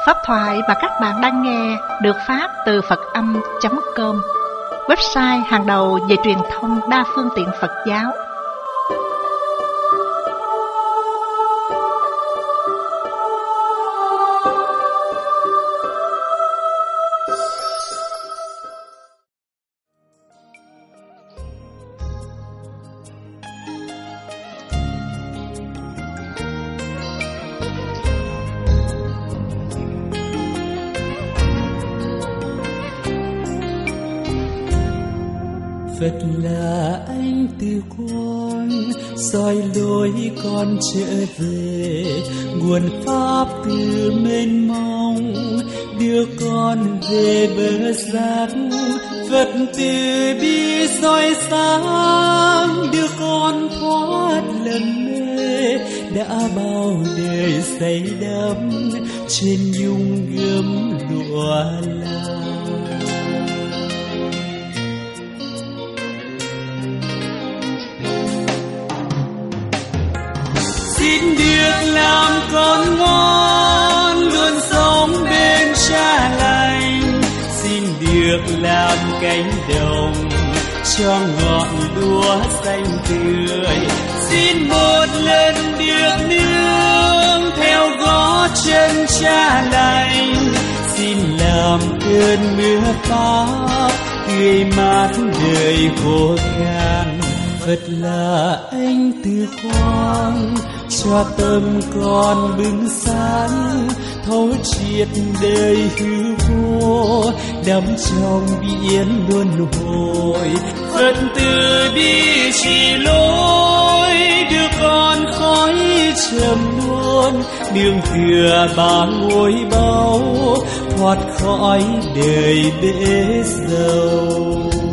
Pháp thoại mà các bạn đang nghe được phát từ Phật-âm.com, website hàng đầu về truyền thông đa phương tiện Phật giáo. Phật là anh từ con, soi lối con trở về, nguồn pháp từ mênh mông đưa con về bờ giác. Phật từ bi soi sáng đưa con thoát lầm mê, đã bao đời say đắm trên nhung gấm lụa la. Xin được làm con ngoan, luôn sống bên cha lành. Xin được làm cánh đồng cho ngọn lúa xanh tươi. Xin một lần được nương theo gót chân cha lành. Xin làm cơn mưa pháp tươi mát đời khô khan. Phật là ánh từ quang cho tâm con bừng sáng, thấu triệt đời hư vô đắm trong biển luân hồi. Phật từ bi chỉ lối đưa con khói trầm luân, nương thừa ba ngôi báu thoát khỏi đời bể dầu.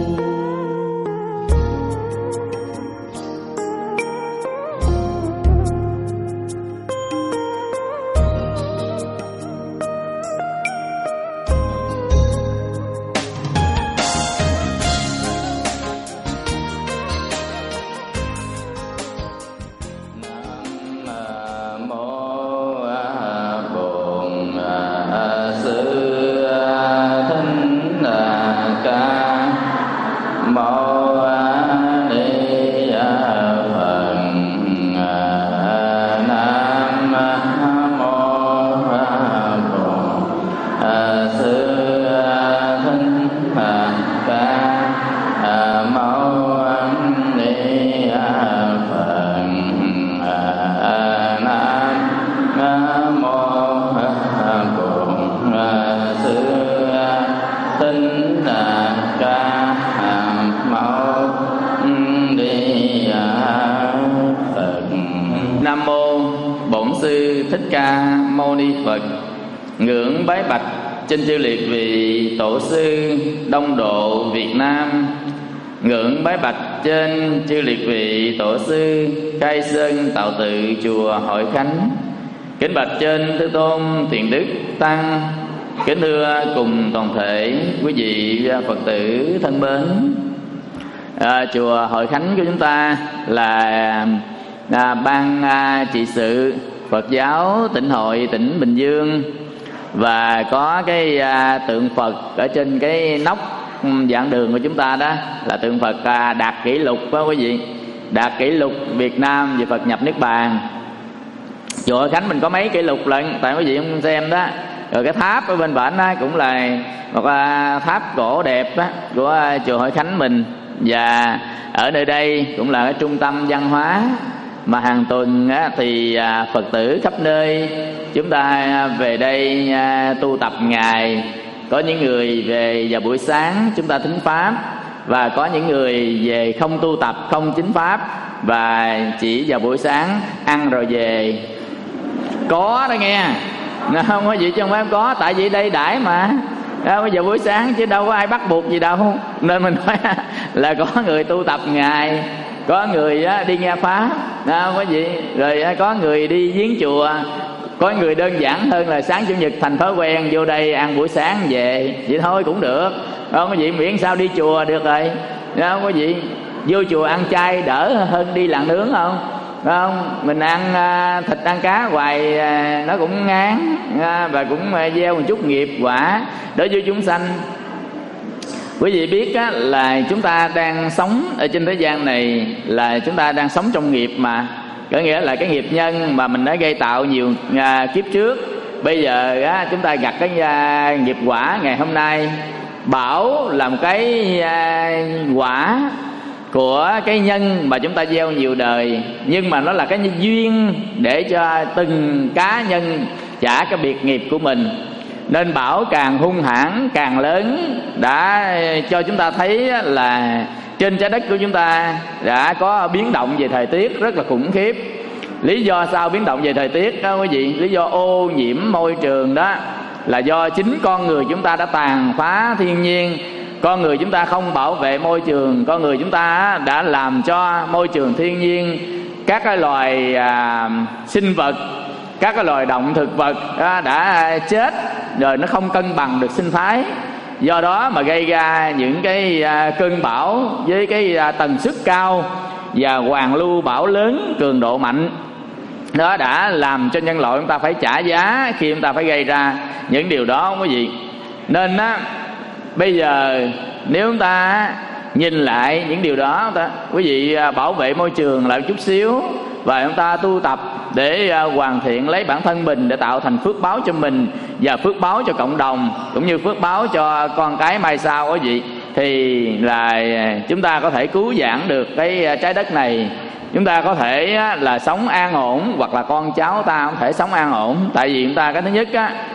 Ngưỡng bái bạch trên chư liệt vị tổ sư Đông Độ Việt Nam. Ngưỡng bái bạch trên chư liệt vị tổ sư Khai Sơn Tạo Tự chùa Hội Khánh. Kính bạch trên Thế Tôn Thiện Đức Tăng. Kính thưa cùng toàn thể quý vị Phật tử thân mến. Chùa Hội Khánh của chúng ta là ban trị sự Phật giáo Tịnh Hội tỉnh Bình Dương, và có cái tượng Phật ở trên cái nóc giảng đường của chúng ta, đó là tượng Phật đạt kỷ lục đó quý vị, đạt kỷ lục Việt Nam về Phật nhập Niết Bàn. Chùa Hội Khánh mình có mấy kỷ lục lận, tại quý vị không xem đó. Rồi cái tháp ở bên bển đó cũng là một tháp gỗ đẹp đó của chùa Hội Khánh mình, và ở nơi đây cũng là cái trung tâm văn hóa mà hàng tuần thì Phật tử khắp nơi chúng ta về đây tu tập ngày. Có những người về vào buổi sáng chúng ta thính pháp, và có những người về không tu tập, không chính pháp, và chỉ vào buổi sáng ăn rồi về. Có đó nghe, không có gì chứ không phải có, tại vì đây đãi mà bây giờ buổi sáng chứ đâu có ai bắt buộc gì đâu. Nên mình nói là có người tu tập ngày, có người đi nghe pháp, không có gì. Rồi có người đi viếng chùa, có người đơn giản hơn là sáng chủ nhật thành thói quen vô đây ăn buổi sáng về, vậy thôi cũng được, không có gì, miễn sao đi chùa được rồi, không có gì. Vô chùa ăn chay đỡ hơn đi làng nướng không? phải không? Mình ăn thịt ăn cá hoài nó cũng ngán, và cũng gieo một chút nghiệp quả đối với chúng sanh. Quý vị biết là chúng ta đang sống ở trên thế gian này là chúng ta đang sống trong nghiệp mà. Có nghĩa là cái nghiệp nhân mà mình đã gây tạo nhiều kiếp trước. Bây giờ chúng ta gặt cái nghiệp quả ngày hôm nay. Bão là một cái quả của cái nhân mà chúng ta gieo nhiều đời, nhưng mà nó là cái duyên để cho từng cá nhân trả cái biệt nghiệp của mình. Nên bão càng hung hãn, càng lớn đã cho chúng ta thấy là trên trái đất của chúng ta đã có biến động về thời tiết rất là khủng khiếp. Lý do sao biến động về thời tiết đó quý vị? Lý do ô nhiễm môi trường đó là do chính con người chúng ta đã tàn phá thiên nhiên. Con người chúng ta không bảo vệ môi trường. Con người chúng ta đã làm cho môi trường thiên nhiên, các cái loài sinh vật, các cái loài động thực vật đã chết rồi, nó không cân bằng được sinh thái. Do đó mà gây ra những cái cơn bão với cái tần suất cao và hoàn lưu bão lớn cường độ mạnh. Đó đã làm cho nhân loại chúng ta phải trả giá khi chúng ta phải gây ra những điều đó quý vị. Nên bây giờ nếu chúng ta nhìn lại những điều đó, quý vị bảo vệ môi trường lại một chút xíu, và chúng ta tu tập để hoàn thiện lấy bản thân mình để tạo thành phước báo cho mình và phước báo cho cộng đồng, cũng như phước báo cho con cái mai sau quý vị, thì là chúng ta có thể cứu vãn được cái trái đất này. Chúng ta có thể là sống an ổn, hoặc là con cháu ta không thể sống an ổn. Tại vì chúng ta cái thứ nhất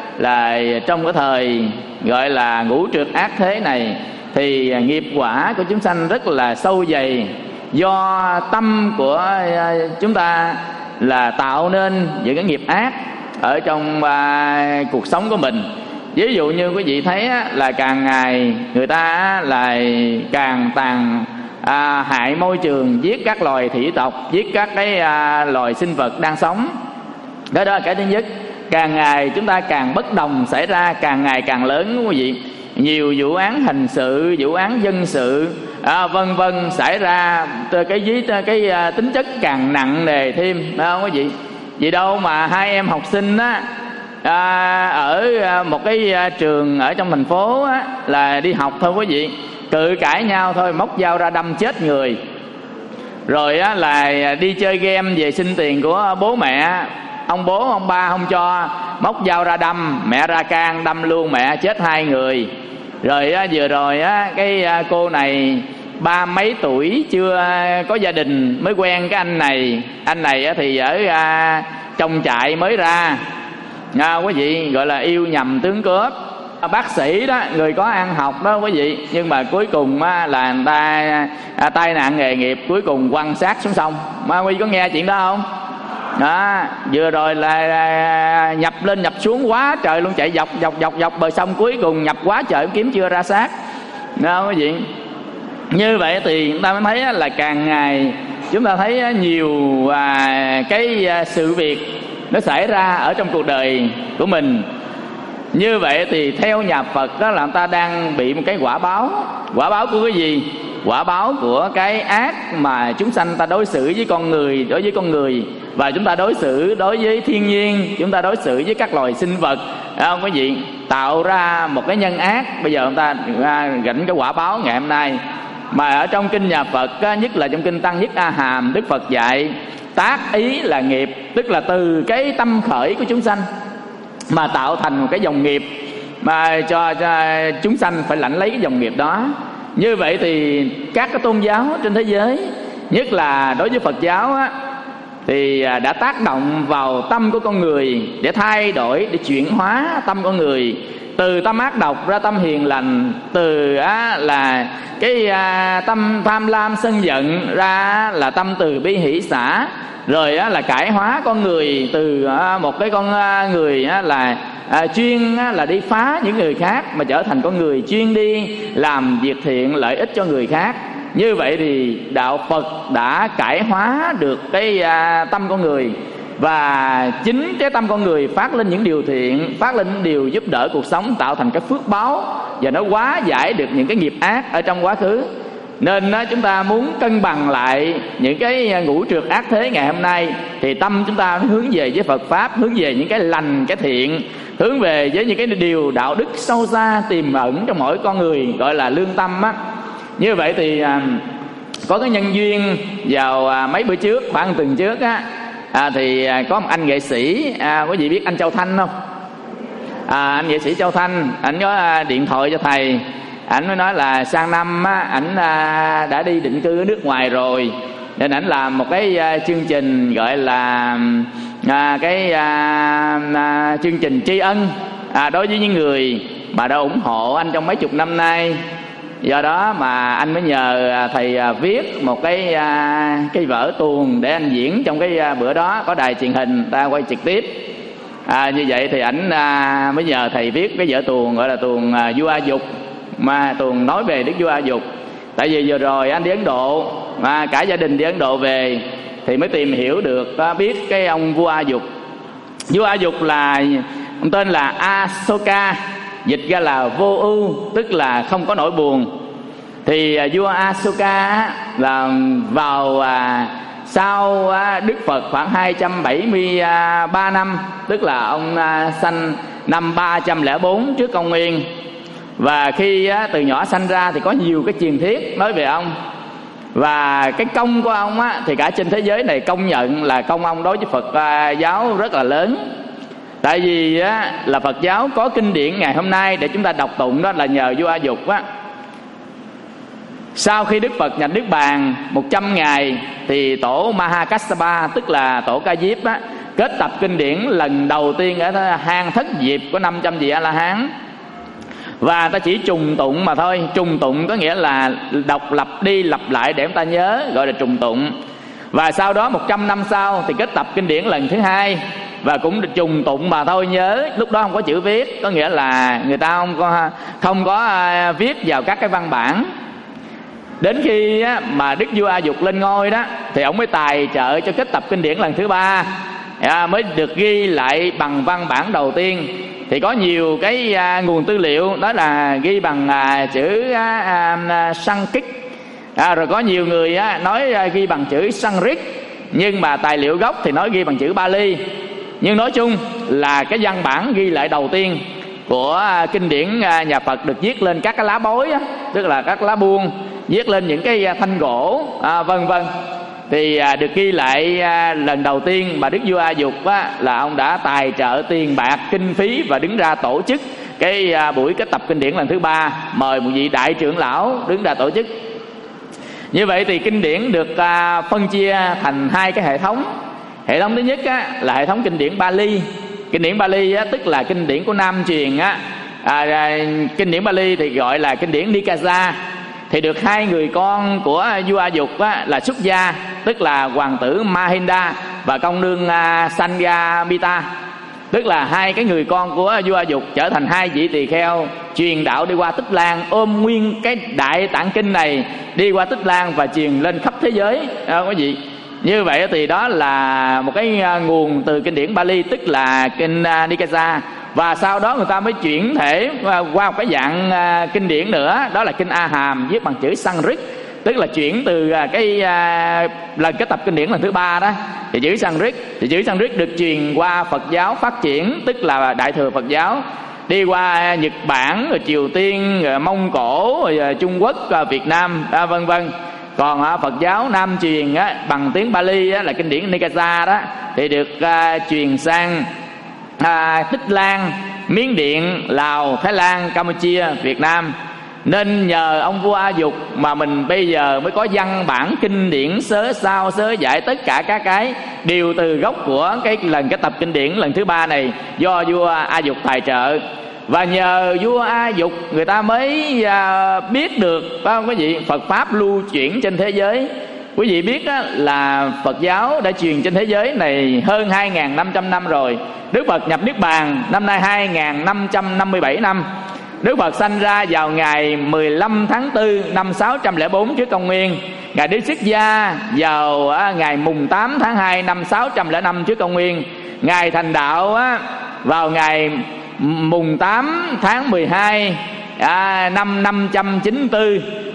là trong cái thời gọi là ngũ trượt ác thế này, thì nghiệp quả của chúng sanh rất là sâu dày. Do tâm của chúng ta là tạo nên những cái nghiệp ác ở trong cuộc sống của mình. Ví dụ như quý vị thấy là càng ngày người ta là càng tàn hại môi trường, giết các loài thủy tộc, giết các cái loài sinh vật đang sống. Đó là cái thứ nhất. Càng ngày chúng ta càng bất đồng xảy ra, càng ngày càng lớn quý vị. Nhiều vụ án hình sự, vụ án dân sự vân vân xảy ra, cái tính chất càng nặng nề thêm, phải không quý vị? Vì đâu mà hai em học sinh ở một cái trường ở trong thành phố là đi học thôi quý vị, cự cãi nhau thôi, móc dao ra đâm chết người. Rồi là đi chơi game về xin tiền của bố mẹ, ông bố ông ba không cho, móc dao ra đâm, mẹ ra can đâm luôn mẹ, chết 2 người. Rồi vừa rồi cái cô này 30 mấy tuổi, chưa có gia đình, mới quen cái anh này thì ở trong trại mới ra, quý vị, gọi là yêu nhầm tướng cướp. Bác sĩ đó, người có ăn học đó quý vị, nhưng mà cuối cùng là người ta tai nạn nghề nghiệp, cuối cùng quăng xác xuống sông. Quý vị có nghe chuyện đó không? Đó, vừa rồi là nhập lên nhập xuống quá trời luôn, chạy dọc bờ sông, cuối cùng nhập quá trời kiếm chưa ra xác. Đó quý vị. Như vậy thì chúng ta mới thấy là càng ngày chúng ta thấy nhiều cái sự việc nó xảy ra ở trong cuộc đời của mình. Như vậy thì theo nhà Phật đó là người ta đang bị một cái quả báo. Quả báo của cái gì? Quả báo của cái ác mà chúng sanh ta đối xử với con người, đối với con người, và chúng ta đối xử đối với thiên nhiên, chúng ta đối xử với các loài sinh vật, không quý vị? Tạo ra một cái nhân ác. Bây giờ chúng ta gánh cái quả báo ngày hôm nay. Mà ở trong kinh nhà Phật, nhất là trong kinh Tăng Nhất A Hàm, Đức Phật dạy tác ý là nghiệp, tức là từ cái tâm khởi của chúng sanh mà tạo thành một cái dòng nghiệp, mà cho chúng sanh phải lãnh lấy cái dòng nghiệp đó. Như vậy thì các cái tôn giáo trên thế giới, nhất là đối với Phật giáo thì đã tác động vào tâm của con người để thay đổi, để chuyển hóa tâm con người, từ tâm ác độc ra tâm hiền lành, từ là cái tâm tham lam sân giận ra là tâm từ bi hỷ xả, rồi là cải hóa con người từ một cái con người là chuyên là đi phá những người khác, mà trở thành con người chuyên đi làm việc thiện lợi ích cho người khác. Như vậy thì đạo Phật đã cải hóa được cái tâm con người, và chính cái tâm con người phát lên những điều thiện, phát lên những điều giúp đỡ cuộc sống, tạo thành cái phước báo, và nó hóa giải được những cái nghiệp ác ở trong quá khứ. Nên chúng ta muốn cân bằng lại những cái ngũ trược ác thế ngày hôm nay, thì tâm chúng ta hướng về với Phật Pháp, hướng về những cái lành, cái thiện, hướng về với những cái điều đạo đức sâu xa tiềm ẩn trong mỗi con người, gọi là lương tâm á. Như vậy thì có cái nhân duyên vào mấy bữa trước, 3 tuần trước á, thì có một anh nghệ sĩ, quý vị biết anh Châu Thanh không? Anh nghệ sĩ Châu Thanh, ảnh có điện thoại cho thầy. Ảnh mới nói là sang năm á, ảnh đã đi định cư ở nước ngoài rồi, nên ảnh làm một cái chương trình gọi là chương trình tri ân đối với những người mà đã ủng hộ anh trong mấy chục năm nay. Do đó mà anh mới nhờ thầy viết một cái vở tuồng để anh diễn trong cái bữa đó, có đài truyền hình ta quay trực tiếp. Như vậy thì ảnh mới nhờ thầy viết cái vở tuồng gọi là tuồng Vua A Dục, mà tuồng nói về Đức Vua A Dục. Tại vì vừa rồi anh đi Ấn Độ, mà cả gia đình đi Ấn Độ về, thì mới tìm hiểu được, biết cái ông vua A Dục. Vua A Dục là ông tên là Asoka, dịch ra là vô ưu, tức là không có nỗi buồn. Thì vua Asoka là vào sau Đức Phật khoảng 273 năm, tức là ông sanh năm 304 trước công nguyên. Và khi từ nhỏ sanh ra thì có nhiều cái truyền thuyết nói về ông. Và cái công của ông thì cả trên thế giới này công nhận là công ông đối với Phật giáo rất là lớn. Tại vì là Phật giáo có kinh điển ngày hôm nay để chúng ta đọc tụng, đó là nhờ vua A Dục. Sau khi Đức Phật nhập Niết Bàn 100 ngày thì tổ Mahakassapa, tức là tổ Ca Diếp kết tập kinh điển lần đầu tiên ở hang Thất Diệp của 500 vị A La Hán. Và ta chỉ trùng tụng mà thôi. Trùng tụng có nghĩa là đọc lặp đi lặp lại để chúng ta nhớ, gọi là trùng tụng. Và sau đó 100 năm sau thì kết tập kinh điển lần thứ hai, và cũng trùng tụng mà thôi nhớ. Lúc đó không có chữ viết, có nghĩa là người ta không có viết vào các cái văn bản. Đến khi mà Đức Vua A Dục lên ngôi đó, thì ông mới tài trợ cho kết tập kinh điển lần thứ ba, mới được ghi lại bằng văn bản đầu tiên. Thì có nhiều cái nguồn tư liệu đó là ghi bằng chữ Sanskrit, rồi có nhiều người nói ghi bằng chữ Sanskrit, nhưng mà tài liệu gốc thì nói ghi bằng chữ Bali. Nhưng nói chung là cái văn bản ghi lại đầu tiên của kinh điển nhà Phật được viết lên các cái lá bối, tức là các lá buông, viết lên những cái thanh gỗ, vân vân. Thì được ghi lại lần đầu tiên mà Đức Vua A Dục là ông đã tài trợ tiền bạc, kinh phí và đứng ra tổ chức cái buổi kết tập kinh điển lần thứ ba, mời một vị đại trưởng lão đứng ra tổ chức. Như vậy thì kinh điển được phân chia thành hai cái hệ thống. Hệ thống thứ nhất là hệ thống kinh điển Bali. Kinh điển Bali tức là kinh điển của Nam truyền. Kinh điển Bali thì gọi là kinh điển Nikaya. Thì được hai người con của vua A Dục là Xuất Gia, tức là hoàng tử Mahinda và công nương Sanghamitta, tức là hai cái người con của vua A Dục trở thành hai vị tỳ kheo truyền đạo đi qua Tích Lan, ôm nguyên cái đại tạng kinh này đi qua Tích Lan và truyền lên khắp thế giới. Quý vị, như vậy thì đó là một cái nguồn từ kinh điển Bali, tức là kinh Nikaya. Và sau đó người ta mới chuyển thể qua một cái dạng kinh điển nữa, đó là kinh A Hàm viết bằng chữ Sanskrit, tức là chuyển từ cái lần kết tập kinh điển lần thứ ba đó thì chữ Sanskrit. Thì chữ Sanskrit được truyền qua Phật giáo phát triển, tức là Đại thừa Phật giáo, đi qua Nhật Bản, rồi Triều Tiên, rồi Mông Cổ, rồi Trung Quốc, Việt Nam, vân vân. Còn Phật giáo Nam truyền bằng tiếng Bali là kinh điển Nikaya đó thì được truyền sang Tích Lan, Miến Điện, Lào, Thái Lan, Campuchia, Việt Nam. Nên nhờ ông vua A Dục mà mình bây giờ mới có văn bản kinh điển sớ sao sớ giải, tất cả các cái đều từ gốc của cái lần kết tập kinh điển lần thứ ba này do vua A Dục tài trợ. Và nhờ vua A Dục người ta mới biết được, phải không quý vị, Phật Pháp lưu chuyển trên thế giới. Quý vị biết là Phật giáo đã truyền trên thế giới này hơn 2.500 năm rồi. Đức Phật nhập Niết Bàn năm nay 2.557 năm. Đức Phật sanh ra vào ngày 15 tháng 4 năm 604 trước công nguyên. Ngài Đức Xuất Gia vào ngày mùng 8 tháng 2 năm 605 trước công nguyên. Ngài thành đạo vào ngày mùng 8 tháng 12 năm 594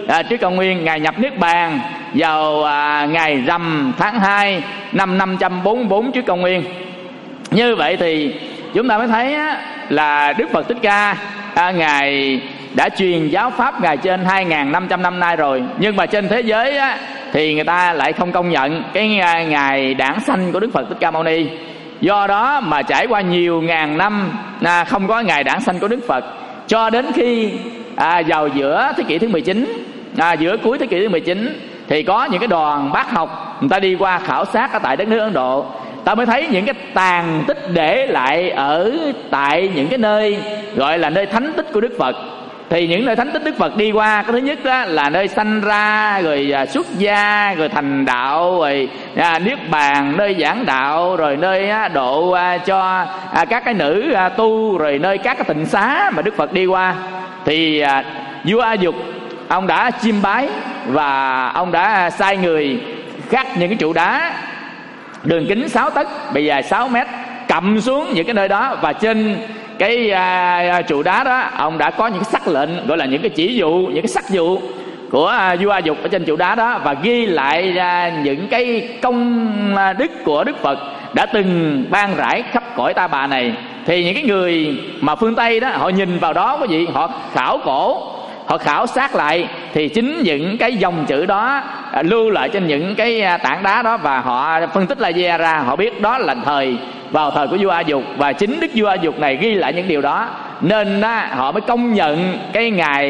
trước công nguyên. Ngài nhập Niết Bàn vào ngày rằm tháng 2 năm 544 trước công nguyên. Như vậy thì chúng ta mới thấy là Đức Phật Thích Ca Ngài đã truyền giáo pháp Ngài trên 2.500 năm nay rồi. Nhưng mà trên thế giới thì người ta lại không công nhận cái ngày đản sanh của Đức Phật Thích Ca Mâu Ni. Do đó mà trải qua nhiều ngàn năm không có ngày đản sanh của Đức Phật, cho đến khi vào giữa thế kỷ thứ 19, giữa cuối thế kỷ thứ 19 thì có những cái đoàn bác học người ta đi qua khảo sát ở tại đất nước Ấn Độ. Ta mới thấy những cái tàn tích để lại ở tại những cái nơi gọi là nơi thánh tích của Đức Phật. Thì những nơi thánh tích Đức Phật đi qua, cái thứ nhất đó là nơi sanh ra, rồi xuất gia, rồi thành đạo, rồi niết bàn, nơi giảng đạo, rồi nơi độ cho các cái nữ tu, rồi nơi các cái tịnh xá mà Đức Phật đi qua. Thì vua A Dục ông đã chiêm bái và ông đã sai người khắc những cái trụ đá đường kính 6 tấc, bề dài 6 mét, cầm xuống những cái nơi đó. Và trên cái trụ đá đó ông đã có những cái sắc lệnh, gọi là những cái chỉ dụ, những cái sắc dụ của vua A Dục ở trên trụ đá đó, và ghi lại ra những cái công đức của Đức Phật đã từng ban rải khắp cõi Ta Bà này. Thì những cái người mà phương Tây đó, họ nhìn vào đó quý vị, họ khảo cổ, họ khảo sát lại, thì chính những cái dòng chữ đó lưu lại trên những cái tảng đá đó, và họ phân tích lại ra, họ biết đó là vào thời của vua A Dục, và chính Đức vua A Dục này ghi lại những điều đó, nên họ mới công nhận cái ngày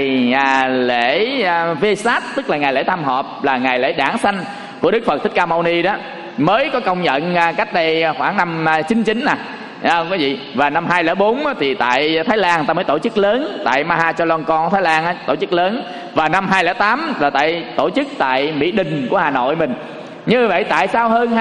lễ Vesak, tức là ngày lễ tam hợp, là ngày lễ đản sanh của Đức Phật Thích Ca Mâu Ni đó, mới có công nhận cách đây khoảng năm 99 nè. Không có gì. Và năm 2004 thì tại Thái Lan ta mới tổ chức lớn, tại Mahachalonkon Thái Lan tổ chức lớn. Và năm 2008 là tổ chức tại Mỹ Đình của Hà Nội mình. Như vậy tại sao hơn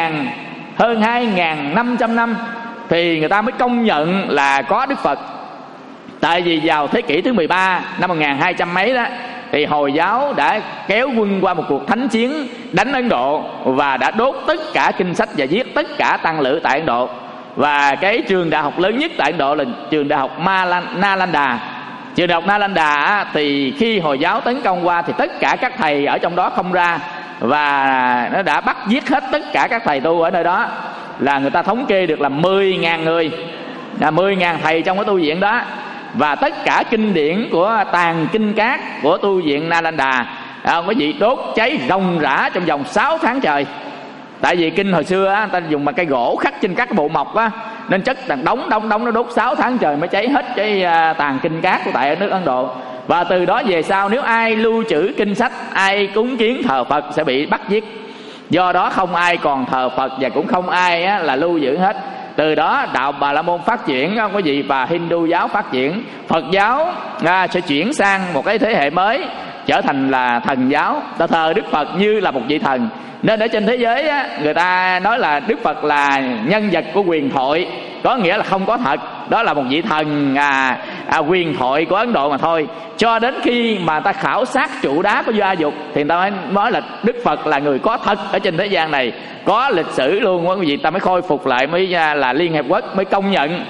2.500 năm thì người ta mới công nhận là có Đức Phật? Tại vì vào thế kỷ thứ 13 năm 1200 mấy đó, thì Hồi giáo đã kéo quân qua một cuộc thánh chiến đánh Ấn Độ, và đã đốt tất cả kinh sách và giết tất cả tăng lữ tại Ấn Độ. Và cái trường đại học lớn nhất tại Ấn Độ là trường đại học Nalanda. Trường đại học Nalanda thì khi Hồi giáo tấn công qua thì tất cả các thầy ở trong đó không ra, và nó đã bắt giết hết tất cả các thầy tu ở nơi đó. Là người ta thống kê được là 10.000 người, 10.000 thầy trong cái tu viện đó. Và tất cả kinh điển của tàn kinh cát của tu viện Nalanda quý vị đốt cháy ròng rã trong vòng 6 tháng trời. Tại vì kinh hồi xưa người ta dùng bằng cây gỗ khắc trên các cái bộ mộc á, nên chất đống nó đốt 6 tháng trời mới cháy hết cái tàn kinh cát của tại ở nước Ấn Độ. Và từ đó về sau, nếu ai lưu trữ kinh sách, ai cúng kiến thờ Phật sẽ bị bắt giết. Do đó không ai còn thờ Phật, và cũng không ai là lưu giữ hết. Từ đó đạo Bà La Môn phát triển quý vị, và Hindu giáo phát triển, Phật giáo sẽ chuyển sang một cái thế hệ mới, trở thành là thần giáo. Ta thờ Đức Phật như là một vị thần. Nên ở trên thế giới người ta nói là Đức Phật là nhân vật của quyền thoại, có nghĩa là không có thật, đó là một vị thần quyền thoại của Ấn Độ mà thôi. Cho đến khi mà ta khảo sát trụ đá của vua A Dục thì người ta mới nói là Đức Phật là người có thật ở trên thế gian này, có lịch sử luôn quý vị. Ta mới khôi phục lại, mới là Liên Hiệp Quốc mới công nhận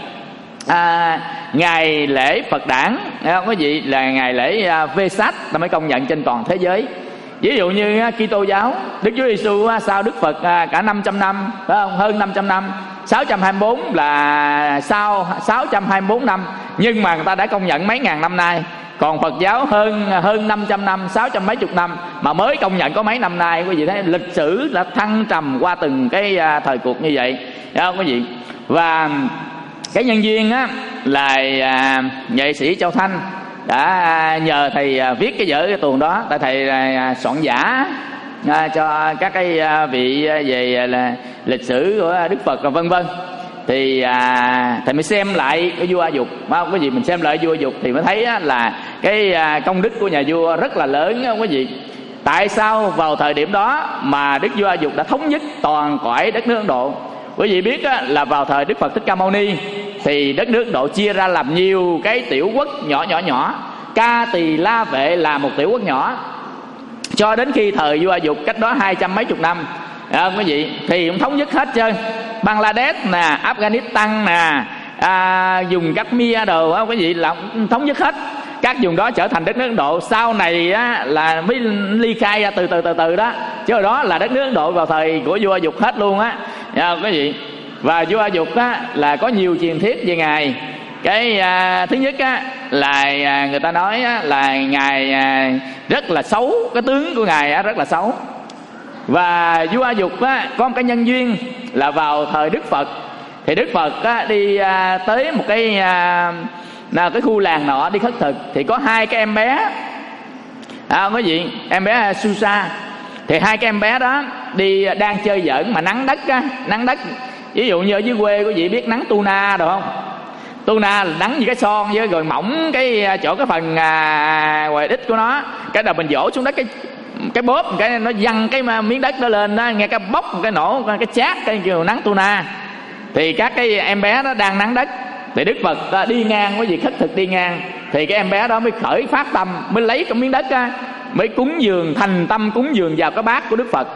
ngày lễ Phật đản quý vị, là ngày lễ Vesak, ta mới công nhận trên toàn thế giới. Ví dụ như Kitô giáo, Đức Chúa Giêsu sau Đức Phật cả 500 năm, phải không? Hơn 500 năm. 624 là sau 624 năm, nhưng mà người ta đã công nhận mấy ngàn năm nay. Còn Phật giáo hơn 500 năm, 600 mấy chục năm mà mới công nhận có mấy năm nay. Quý vị thấy lịch sử đã thăng trầm qua từng cái thời cuộc như vậy, đúng không quý vị? Và cái nhân duyên là nghệ sĩ Châu Thanh đã nhờ thầy viết cái vở cái tuồng đó, tại thầy soạn giả cho các cái vị về là lịch sử của Đức Phật và vân vân. Thì thầy mới xem lại cái vua A Dục, không quý vị, mình xem lại vua A Dục thì mới thấy là cái công đức của nhà vua rất là lớn, không quý vị. Tại sao vào thời điểm đó mà Đức vua A Dục đã thống nhất toàn cõi đất nước Ấn Độ? Quý vị biết là vào thời Đức Phật Thích Ca Mâu Ni thì đất nước Ấn Độ chia ra làm nhiều cái tiểu quốc nhỏ. Ca Tỳ La Vệ là một tiểu quốc nhỏ. Cho đến khi thời vua A Dục cách đó 200 mấy chục năm, quý vị, thì cũng thống nhất hết trơn. Bangladesh nè, Afghanistan nè, dùng Kashmir đồ quý vị, là thống nhất hết. các vùng đó trở thành đất nước Ấn Độ. Sau này á, là mới ly khai ra từ từ đó, chứ hồi đó là đất nước Ấn Độ vào thời của vua A Dục hết luôn á, quý vị. Và vua A Dục á, là có nhiều truyền thuyết về ngài. Cái thứ nhất á, là người ta nói á, là ngài rất là xấu, cái tướng của ngài á, rất là xấu. Và vua A Dục á, có một cái nhân duyên là vào thời Đức Phật, thì Đức Phật á, đi tới một cái khu làng nọ đi khất thực, thì có hai cái em bé, quý vị, em bé Susa. Thì hai cái em bé đó đi đang chơi giỡn mà nắng đất á, nắng đất. Ví dụ như ở dưới quê quý vị biết nắng tuna được không? Tuna là nắng như cái son với rồi mỏng cái chỗ cái phần ngoài đít của nó, cái đầu mình vỗ xuống đất, cái bóp cái nó văng cái miếng đất đó lên đó, nghe cái bốc cái nổ cái chát, cái kiểu nắng tuna. Thì các cái em bé đó đang nắng đất, thì Đức Phật đi ngang, quý vị, khất thực đi ngang, thì cái em bé đó mới khởi phát tâm, mới lấy cái miếng đất á, mới cúng dường, thành tâm cúng dường vào cái bát của Đức Phật.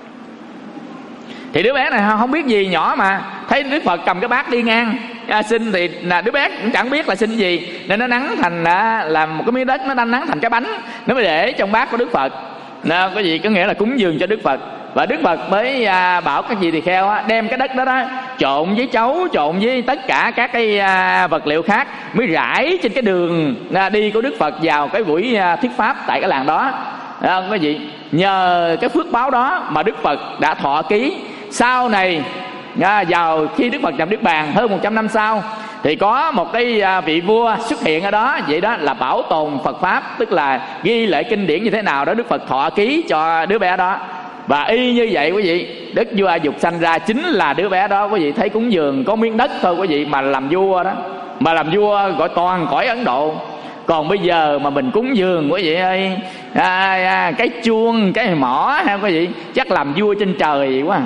Thì đứa bé này không biết gì, nhỏ mà thấy Đức Phật cầm cái bát đi ngang xin, thì là đứa bé cũng chẳng biết là xin gì, nên nó nắn thành làm một cái miếng đất, nó đang nắn thành cái bánh, nó mới để trong bát của Đức Phật. Cái gì có nghĩa là cúng dường cho Đức Phật. Và Đức Phật mới bảo các vị tỳ kheo đem cái đất đó trộn với chấu, trộn với tất cả các cái vật liệu khác, mới rải trên cái đường đi của Đức Phật vào cái buổi thuyết pháp tại cái làng đó. Quý vị, nhờ cái phước báo đó mà Đức Phật đã thọ ký. Sau này vào khi Đức Phật nhập Niết Bàn hơn 100 năm sau, thì có một cái vị vua xuất hiện ở đó. Vậy đó là bảo tồn Phật Pháp, tức là ghi lại kinh điển như thế nào đó Đức Phật thọ ký cho đứa bé đó. Và y như vậy quý vị, Đức vua A Dục sanh ra chính là đứa bé đó. Quý vị thấy cúng dường có miếng đất thôi quý vị mà làm vua đó, mà làm vua gọi toàn cõi Ấn Độ. Còn bây giờ mà mình cúng dường quý vị ơi, cái chuông, cái mỏ ha quý vị, chắc làm vua trên trời quá.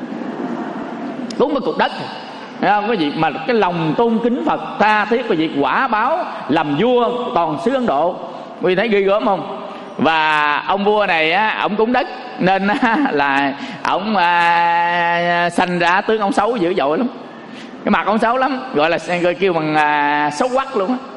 Cúng cái cục đất quý vị, mà cái lòng tôn kính Phật tha thiết quý vị, quả báo làm vua toàn xứ Ấn Độ. Quý vị thấy ghê gớm không? Và ông vua này ổng cúng đất nên là ổng sanh ra tướng ông xấu dữ dội lắm, cái mặt ông xấu lắm, gọi là kêu bằng xấu quắc luôn á.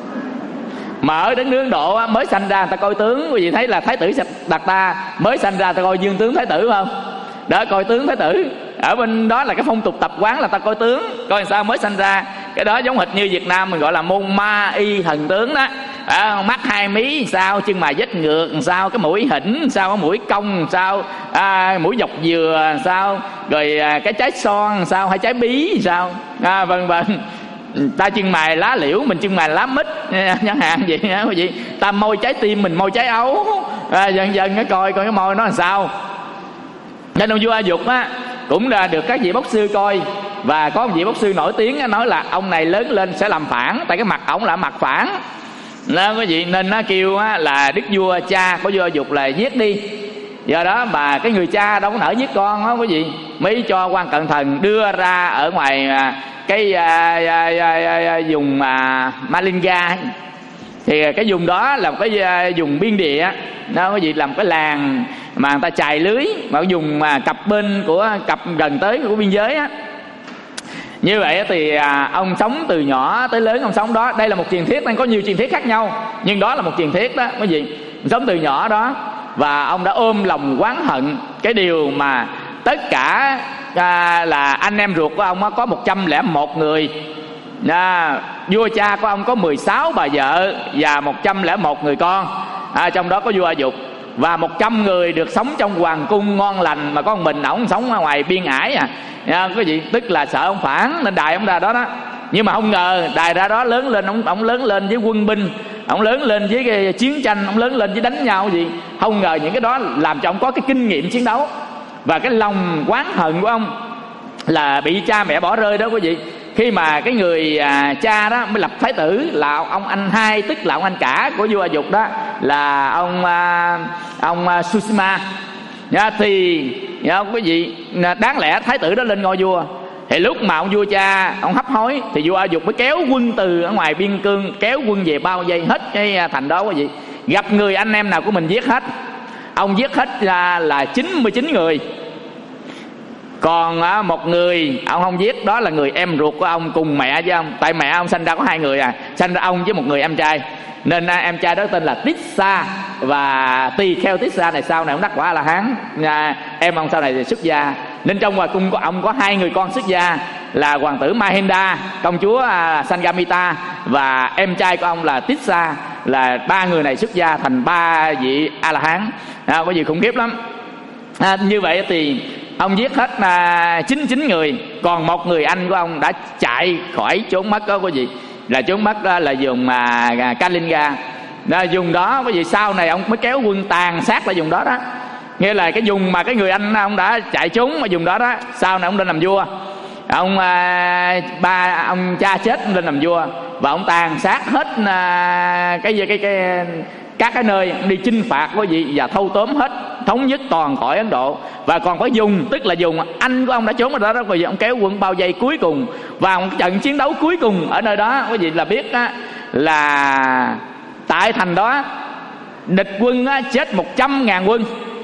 Mà ở đất nước Ấn Độ mới sanh ra người ta coi tướng, quý vị thấy là Thái tử Đạt Ta mới sanh ra người ta coi dương tướng Thái tử không? Đó, coi tướng Thái tử. Ở bên đó là cái phong tục tập quán là ta coi tướng, coi làm sao mới sanh ra. Cái đó giống hệt như Việt Nam mình gọi là môn ma y thần tướng đó. Mắt hai mí sao, chân mày vết ngược sao, cái mũi hỉnh sao, cái mũi cong sao, mũi dọc dừa sao, rồi cái trái son sao, hay trái bí sao, vân vân. Ta chân mày lá liễu, mình chân mày lá mít chẳng hạn vậy đó quý vị. Ta môi trái tim, mình môi trái ấu, dần dần cái coi cái môi nó làm sao. Nên ông vua A Dục cũng đã được các vị bốc sư coi. Và có một vị bốc sư nổi tiếng nói là ông này lớn lên sẽ làm phản, tại cái mặt ổng là mặt phản. Nên quý vị, nên nó kêu là đức vua cha của vua A Dục là giết đi. Do đó mà cái người cha đâu có nỡ giết con đó quý vị, mới cho quan cận thần đưa ra ở ngoài cái vùng Malinga. Thì cái vùng đó là một cái vùng biên địa đó quý vị, làm cái làng mà người ta chài lưới, mà cái vùng mà cặp bên của cặp gần tới của biên giới á. Như vậy thì ông sống từ nhỏ tới lớn, ông sống đó. Đây là một truyền thuyết, đang có nhiều truyền thuyết khác nhau, nhưng đó là một truyền thuyết đó quý vị. Sống từ nhỏ đó, và ông đã ôm lòng oán hận cái điều mà tất cả là anh em ruột của ông có 101 người. Vua cha của ông có 16 bà vợ và 101 người con, trong đó có vua A Dục. Và 100 người được sống trong hoàng cung ngon lành, mà có một mình ổng sống ở ngoài biên ải quý vị, tức là sợ ông phản nên đài ông ra đó đó. Nhưng mà không ngờ đài ra đó lớn lên, ông lớn lên với quân binh, ông lớn lên với cái chiến tranh, ông lớn lên với đánh nhau gì. Không ngờ những cái đó làm cho ông có cái kinh nghiệm chiến đấu. Và cái lòng oán hận của ông là bị cha mẹ bỏ rơi đó quý vị. Khi mà cái người cha đó mới lập thái tử là ông anh hai, tức là ông anh cả của vua A Dục đó, là ông Susima. Thì quý vị, đáng lẽ thái tử đó lên ngôi vua. Thì lúc mà ông vua cha ông hấp hối thì vua A Dục mới kéo quân từ ở ngoài biên cương, kéo quân về bao vây hết cái thành đó quý vị. Gặp người anh em nào của mình giết hết. Ông giết hết là 99 người. Còn một người ông không giết, đó là người em ruột của ông cùng mẹ với ông. Tại mẹ ông sanh ra có 2 người sanh ra ông với một người em trai, nên em trai đó tên là Tissa. Và tỳ kheo Tissa này sau này ông đắc quả là hán, em ông sau này thì xuất gia. Nên trong hoàng cung của ông có 2 người con xuất gia là hoàng tử Mahinda, công chúa Sangamita, và em trai của ông là Tissa. Là 3 người này xuất gia thành 3 vị A La Hán. Có gì khủng khiếp lắm. Như vậy thì ông giết hết 99 người, còn một người anh của ông đã chạy khỏi trốn mất đó quý vị. Là trốn mất đó là vùng Kalinga. Vùng đó quý vị, sau này ông mới kéo quân tàn sát lại vùng đó đó. Nghĩa là cái vùng mà cái người anh ông đã chạy trốn ở vùng đó đó, sau này ông lên làm vua. Ông cha chết ông lên làm vua, và ông tàn sát hết các cái nơi, ông đi chinh phạt quý vị và thâu tóm hết, thống nhất toàn cõi Ấn Độ. Và còn có vùng, tức là vùng anh của ông đã trốn ở đó đó quý vị, ông kéo quân bao vây cuối cùng. Và một trận chiến đấu cuối cùng ở nơi đó quý vị là biết đó, là tại thành đó địch quân chết 100.000 quân,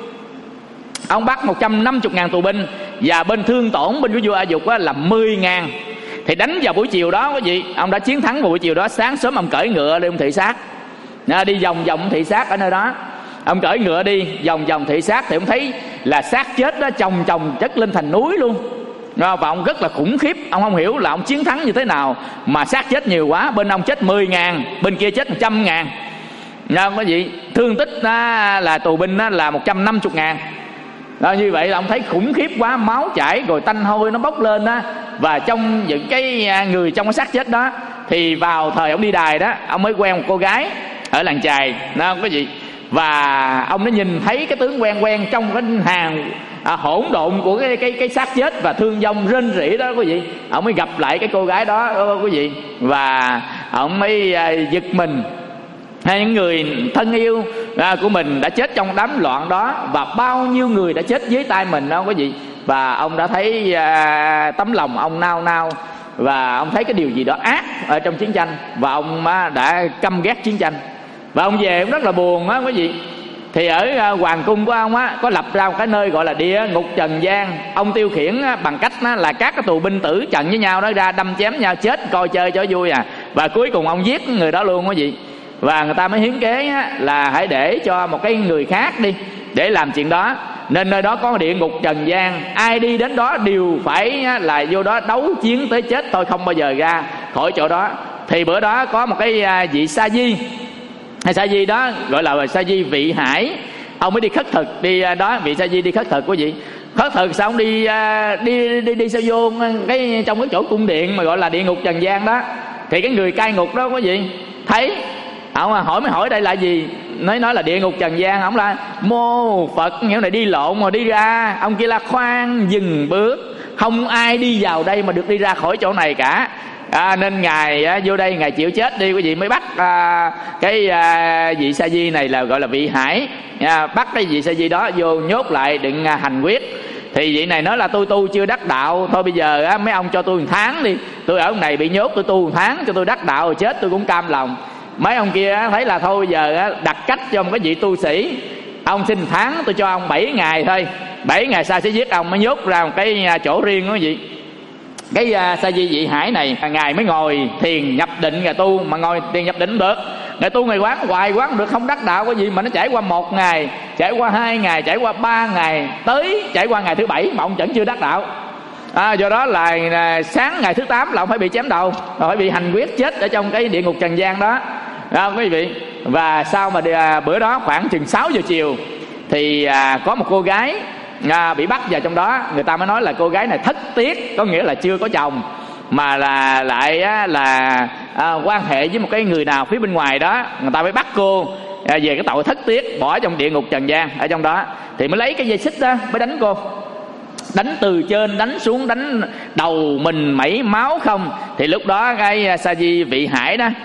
ông bắt 150.000 tù binh, và bên thương tổn bên của vua A Dục là 10.000. Thì đánh vào buổi chiều đó quý vị, ông đã chiến thắng vào buổi chiều đó. Sáng sớm ông cởi ngựa đi ông thị sát, đi vòng vòng thị sát ở nơi đó. Ông cởi ngựa đi vòng vòng thị sát thì ông thấy là xác chết đó chồng chất lên thành núi luôn. Và ông rất là khủng khiếp, ông không hiểu là ông chiến thắng như thế nào mà xác chết nhiều quá. Bên ông chết 10.000, bên kia chết 100.000. Quý vị, thương tích là tù binh là 150.000. Như vậy là ông thấy khủng khiếp quá, máu chảy rồi tanh hôi nó bốc lên đó. Và trong những cái người trong cái xác chết đó, thì vào thời ông đi đài đó, ông mới quen một cô gái ở làng chài đó quý vị. Và ông đã nhìn thấy cái tướng quen trong cái hàng hỗn độn của cái xác chết và thương vong rên rỉ đó quý vị. Ông mới gặp lại cái cô gái đó quý vị, và ông mới giật mình. Những người thân yêu của mình đã chết trong đám loạn đó, và bao nhiêu người đã chết dưới tay mình đó quý vị. Và ông đã thấy tấm lòng ông nao nao, và ông thấy cái điều gì đó ác ở trong chiến tranh, và ông đã căm ghét chiến tranh. Và ông về ông rất là buồn á quý vị. Thì ở hoàng cung của ông có lập ra một cái nơi gọi là địa ngục trần gian. Ông tiêu khiển bằng cách là các cái tù binh tử trận với nhau đó, ra đâm chém nhau chết, coi chơi cho vui và cuối cùng ông giết người đó luôn quý vị. Và người ta mới hiến kế là hãy để cho một cái người khác đi để làm chuyện đó. Nên nơi đó có địa ngục trần gian, ai đi đến đó đều phải là vô đó đấu chiến tới chết thôi, không bao giờ ra khỏi chỗ đó. Thì bữa đó có một cái vị sa di, sa di đó gọi là sa di Vị Hải, ông mới đi khất thực đi đó. Vị sa di đi khất thực quý vị, khất thực sao ông đi sao vô cái trong cái chỗ cung điện mà gọi là địa ngục trần gian đó. Thì cái người cai ngục đó quý vị thấy ông hỏi đây là gì, nói là địa ngục trần gian. Ông là mô Phật, nghĩa này đi lộn mà đi ra. Ông kia là khoan dừng bước, không ai đi vào đây mà được đi ra khỏi chỗ này cả. Nên ngài vô đây ngài chịu chết đi quý vị, mới bắt cái vị sa di này là gọi là Vị Hải, bắt cái vị sa di đó vô nhốt lại đừng hành quyết. Thì vị này nói là tôi tu chưa đắc đạo, thôi bây giờ mấy ông cho tôi 1 tháng đi, tôi ở này bị nhốt, tôi tu 1 tháng cho tôi đắc đạo rồi chết tôi cũng cam lòng. Mấy ông kia thấy là thôi bây giờ đặt cách cho một cái vị tu sĩ, ông xin 1 tháng, tôi cho ông 7 ngày thôi, 7 ngày sau sẽ giết ông. Mới nhốt ra một cái chỗ riêng đó vậy. Cái sa di Vị Hải này ngài mới ngồi thiền nhập định, ngài tu mà ngồi thiền nhập định không được, ngài tu ngài quán hoài quán không được, không đắc đạo cái gì. Mà nó trải qua 1 ngày, trải qua 2 ngày, trải qua 3 ngày, tới trải qua ngày thứ 7 mà ông vẫn chưa đắc đạo. Do đó là sáng ngày thứ 8 là ông phải bị chém đầu, rồi phải bị hành quyết chết ở trong cái địa ngục trần gian đó quý vị. Và sau mà bữa đó khoảng chừng 6 giờ chiều thì có một cô gái bị bắt vào trong đó. Người ta mới nói là cô gái này thất tiết, có nghĩa là chưa có chồng, mà là lại là quan hệ với một cái người nào phía bên ngoài đó. Người ta mới bắt cô về cái tội thất tiết, bỏ trong địa ngục trần gian ở trong đó. Thì mới lấy cái dây xích đó mới đánh cô, đánh từ trên đánh xuống, đánh đầu mình mẩy máu không. Thì lúc đó cái sa di Vị Hải đó,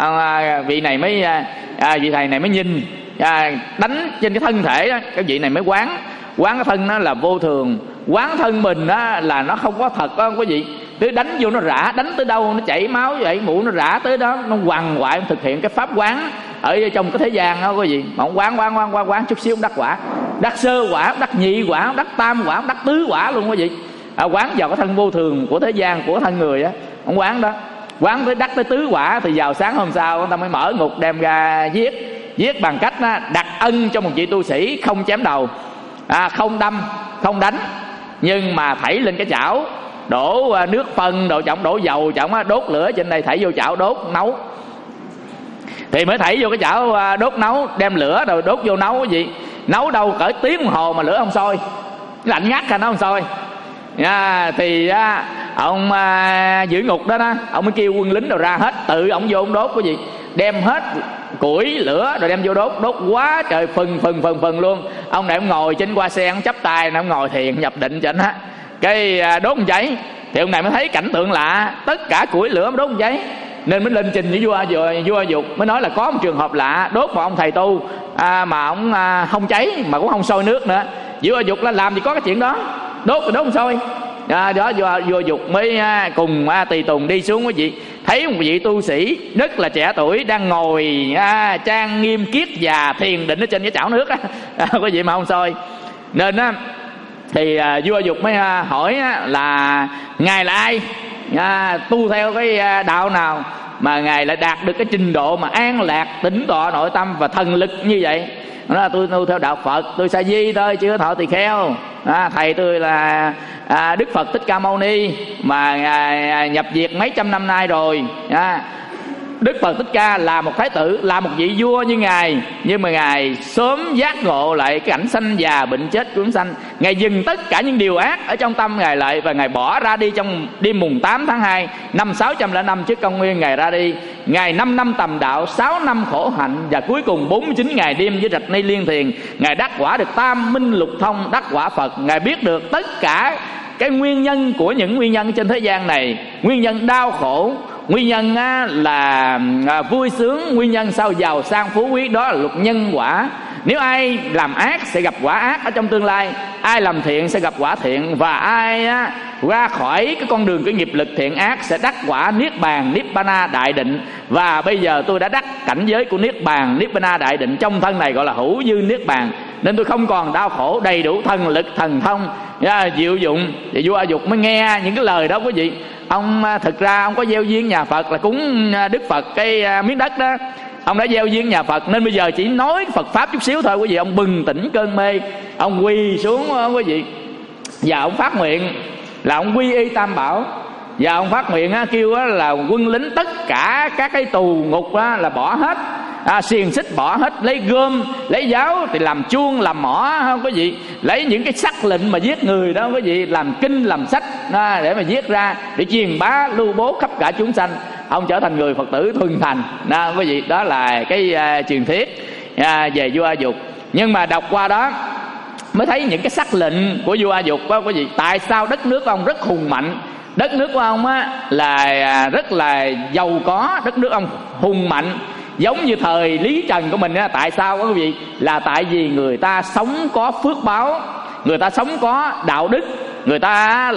vị này mới vị thầy này mới nhìn đánh trên cái thân thể đó. Cái vị này mới quán cái thân nó là vô thường, quán thân mình đó là nó không có thật đó quý vị. Cứ đánh vô nó rã, đánh tới đâu nó chảy máu vậy, mũi nó rã tới đó, nó quằn quại thực hiện cái pháp quán ở trong cái thế gian đó quý vị. Mà ông quán chút xíu ông đắc quả, đắc sơ quả, đắc nhị quả, đắc tam quả, đắc tứ quả luôn quý vị. quán vào cái thân vô thường của thế gian, của thân người á. Ông quán đó, quán tới đắc tới tứ quả thì vào sáng hôm sau người ta mới mở ngục đem ra giết bằng cách đặt ân cho một vị tu sĩ không chém đầu, không đâm, không đánh, nhưng mà thảy lên cái chảo, đổ nước phân, đổ dầu trọng, đốt lửa trên đây, thảy vô chảo đốt nấu. Thì mới thảy vô cái chảo đốt nấu, đem lửa rồi đốt vô nấu. Cái gì nấu đâu cỡ tiếng đồng hồ mà lửa không sôi, lạnh ngắt ra nó không sôi. Thì ông giữ ngục đó ông mới kêu quân lính rồi ra hết, tự ông vô ông đốt. Cái gì đem hết củi lửa rồi đem vô đốt, đốt quá trời phần luôn. Ông này ông ngồi trên qua xe, ông chắp tay, ông ngồi thiền nhập định cho nó, cái đốt không cháy. Thì ông này mới thấy cảnh tượng lạ, tất cả củi lửa đốt không cháy, nên mới lên trình với vua Dục, mới nói là có một trường hợp lạ, đốt một ông thầy tu mà ông không cháy mà cũng không sôi nước nữa. Vua Dục là làm gì có cái chuyện đó, đốt thì đốt không sôi. Đó vua Dục mới cùng tùy tùng đi xuống. Quý vị thấy một vị tu sĩ rất là trẻ tuổi đang ngồi trang nghiêm kiết già thiền định ở trên cái chảo nước quý vị mà không sôi. Nên thì vua Dục mới hỏi là ngài là ai, tu theo cái đạo nào mà ngài lại đạt được cái trình độ mà an lạc tĩnh tọa nội tâm và thần lực như vậy. Nó là tôi tu theo đạo Phật, tôi Sa Di thôi chứ Thọ Tỳ Kheo. Thầy tôi là Đức Phật Thích Ca Mâu Ni mà nhập diệt mấy trăm năm nay rồi. Đức Phật Thích Ca là một thái tử, là một vị vua như ngài, nhưng mà ngài sớm giác ngộ lại cái cảnh sanh già bệnh chết của chúng sanh. Ngài dừng tất cả những điều ác ở trong tâm ngài lại, và ngài bỏ ra đi trong đêm mùng 8 tháng 2 năm 605 trước công nguyên. Ngài ra đi, ngài 5 năm tầm đạo, 6 năm khổ hạnh, và cuối cùng 49 ngày đêm với Rạch Ni Liên Thiền, ngài đắc quả được tam minh lục thông, đắc quả Phật. Ngài biết được tất cả cái nguyên nhân của những nguyên nhân trên thế gian này, nguyên nhân đau khổ, nguyên nhân là vui sướng, nguyên nhân sau giàu sang phú quý, đó là luật nhân quả. Nếu ai làm ác sẽ gặp quả ác ở trong tương lai, ai làm thiện sẽ gặp quả thiện, và ai ra khỏi cái con đường cái nghiệp lực thiện ác sẽ đắc quả niết bàn, nibbana đại định. Và bây giờ tôi đã đắc cảnh giới của niết bàn, nibbana đại định trong thân này, gọi là hữu dư niết bàn, nên tôi không còn đau khổ, đầy đủ thần lực thần thông diệu dụng. Thì vua Dục mới nghe những cái lời đó quý vị. Ông thực ra ông có gieo duyên nhà Phật là cúng Đức Phật cái miếng đất đó, ông đã gieo duyên nhà Phật, nên bây giờ chỉ nói Phật pháp chút xíu thôi quý vị, ông bừng tỉnh cơn mê, ông quỳ xuống quý vị, và ông phát nguyện là ông quy y Tam Bảo. Và ông phát nguyện kêu là quân lính tất cả các cái tù ngục là bỏ hết, xiềng xích bỏ hết, lấy gươm lấy giáo thì làm chuông làm mỏ, không có gì, lấy những cái sắc lệnh mà giết người đó quý vị, làm kinh làm sách để mà viết ra, để truyền bá lưu bố khắp cả chúng sanh. Ông trở thành người Phật tử thuần thành quý vị. Đó là cái truyền thuyết về vua Dục. Nhưng mà đọc qua đó mới thấy những cái sắc lệnh của vua Dục đó quý vị. Tại sao đất nước của ông rất hùng mạnh, đất nước của ông là rất là giàu có, đất nước ông hùng mạnh giống như thời Lý Trần của mình tại sao quý vị? Là tại vì người ta sống có phước báo, người ta sống có đạo đức, người ta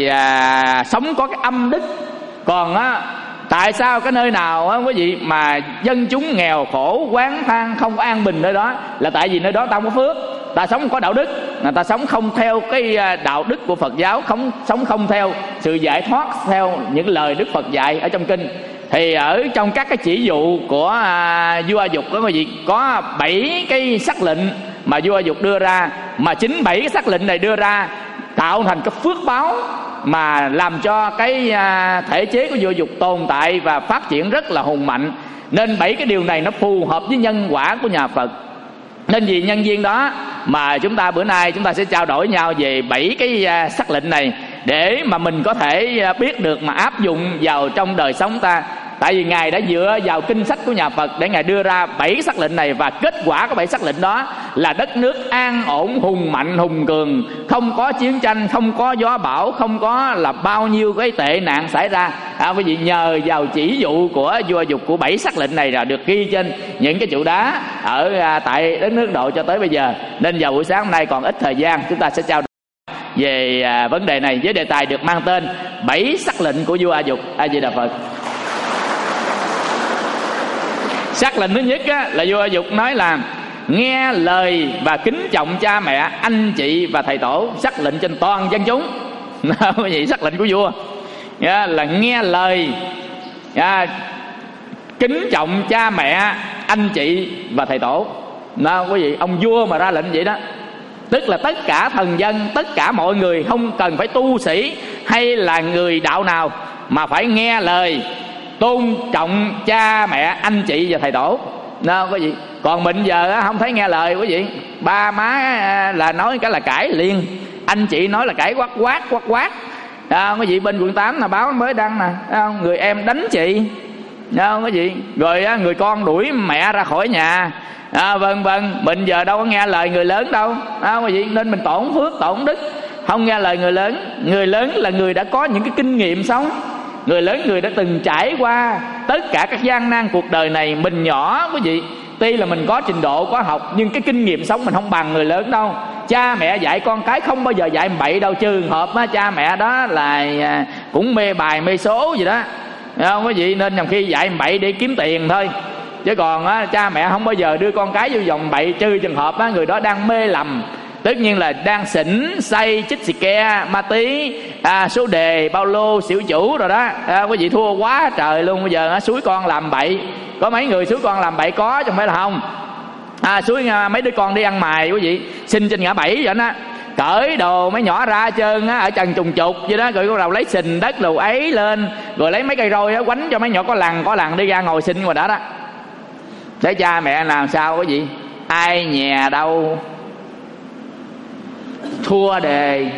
là sống có cái âm đức. Còn tại sao cái nơi nào quý vị mà dân chúng nghèo khổ oán than không có an bình nơi đó? Là tại vì nơi đó ta không có phước, ta sống không có đạo đức, người ta sống không theo cái đạo đức của Phật giáo, sống không theo sự giải thoát theo những lời Đức Phật dạy ở trong kinh. Thì ở trong các cái chỉ dụ của vua Dục đó quý vị, có 7 cái sắc lệnh mà vua Dục đưa ra, mà chính 7 cái sắc lệnh này đưa ra tạo thành cái phước báo mà làm cho cái thể chế của vua Dục tồn tại và phát triển rất là hùng mạnh. Nên 7 cái điều này nó phù hợp với nhân quả của nhà Phật. Nên vì nhân duyên đó mà chúng ta bữa nay chúng ta sẽ trao đổi nhau về 7 cái sắc lệnh này, để mà mình có thể biết được mà áp dụng vào trong đời sống ta. Tại vì Ngài đã dựa vào kinh sách của nhà Phật để Ngài đưa ra 7 sắc lệnh này, và kết quả của 7 sắc lệnh đó là đất nước an ổn, hùng mạnh, hùng cường, không có chiến tranh, không có gió bão, không có là bao nhiêu cái tệ nạn xảy ra. Quý vị, nhờ vào chỉ dụ của vua Dục của 7 sắc lệnh này là được ghi trên những cái trụ đá ở tại đất nước Độ cho tới bây giờ. Nên vào buổi sáng hôm nay còn ít thời gian, chúng ta sẽ trao đổi về vấn đề này với đề tài được mang tên 7 sắc lệnh của vua Dục. A Di Đà Phật. Sắc lệnh thứ nhất là vua Dục nói là nghe lời và kính trọng cha mẹ, anh chị và thầy tổ. Sắc lệnh trên toàn dân chúng. Quý vị, sắc lệnh của vua là nghe lời, kính trọng cha mẹ, anh chị và thầy tổ. Quý vị, ông vua mà ra lệnh vậy đó, tức là tất cả thần dân, tất cả mọi người, không cần phải tu sĩ hay là người đạo nào, mà phải nghe lời, tôn trọng cha mẹ, anh chị và thầy tổ. Quý vị, còn mình giờ không thấy nghe lời. Quý vị, ba má là nói cái là cãi liền, anh chị nói là cãi quát quát. Quý vị, bên quận 8 là báo mới đăng nè, người em đánh chị, quý vị, rồi người con đuổi mẹ ra khỏi nhà, vân vân. Mình giờ đâu có nghe lời người lớn đâu, quý vị, nên mình tổn phước tổn đức, không nghe lời người lớn. Người lớn là người đã có những cái kinh nghiệm sống, người lớn người đã từng trải qua tất cả các gian nan cuộc đời này. Mình nhỏ quý vị, tuy là mình có trình độ, có học, nhưng cái kinh nghiệm sống mình không bằng người lớn đâu. Cha mẹ dạy con cái không bao giờ dạy bậy đâu, trường hợp cha mẹ đó là cũng mê bài mê số gì đó, không quý vị, nên nhằm khi dạy bậy để kiếm tiền thôi. Chứ còn cha mẹ không bao giờ đưa con cái vô vòng bậy, trừ trường hợp người đó đang mê lầm, tất nhiên là đang xỉn say, chích xì ke, ma tí, số đề, bao lô, xỉu chủ rồi đó. Quý vị, thua quá trời luôn. Bây giờ xúi con làm bậy, có mấy người xúi con làm bậy có, chứ không phải là không. Xúi mấy đứa con đi ăn mày, quý vị, xin trên ngã bảy vậy đó, cởi đồ mấy nhỏ ra trơn ở trần trùng trục vậy đó, rồi bắt đầu lấy sình đất đồ ấy lên, rồi lấy mấy cây roi quánh cho mấy nhỏ có lằn đi ra ngồi xin ngoài đó đó. Để cha mẹ làm sao quý vị, ai nhà đâu thua đề,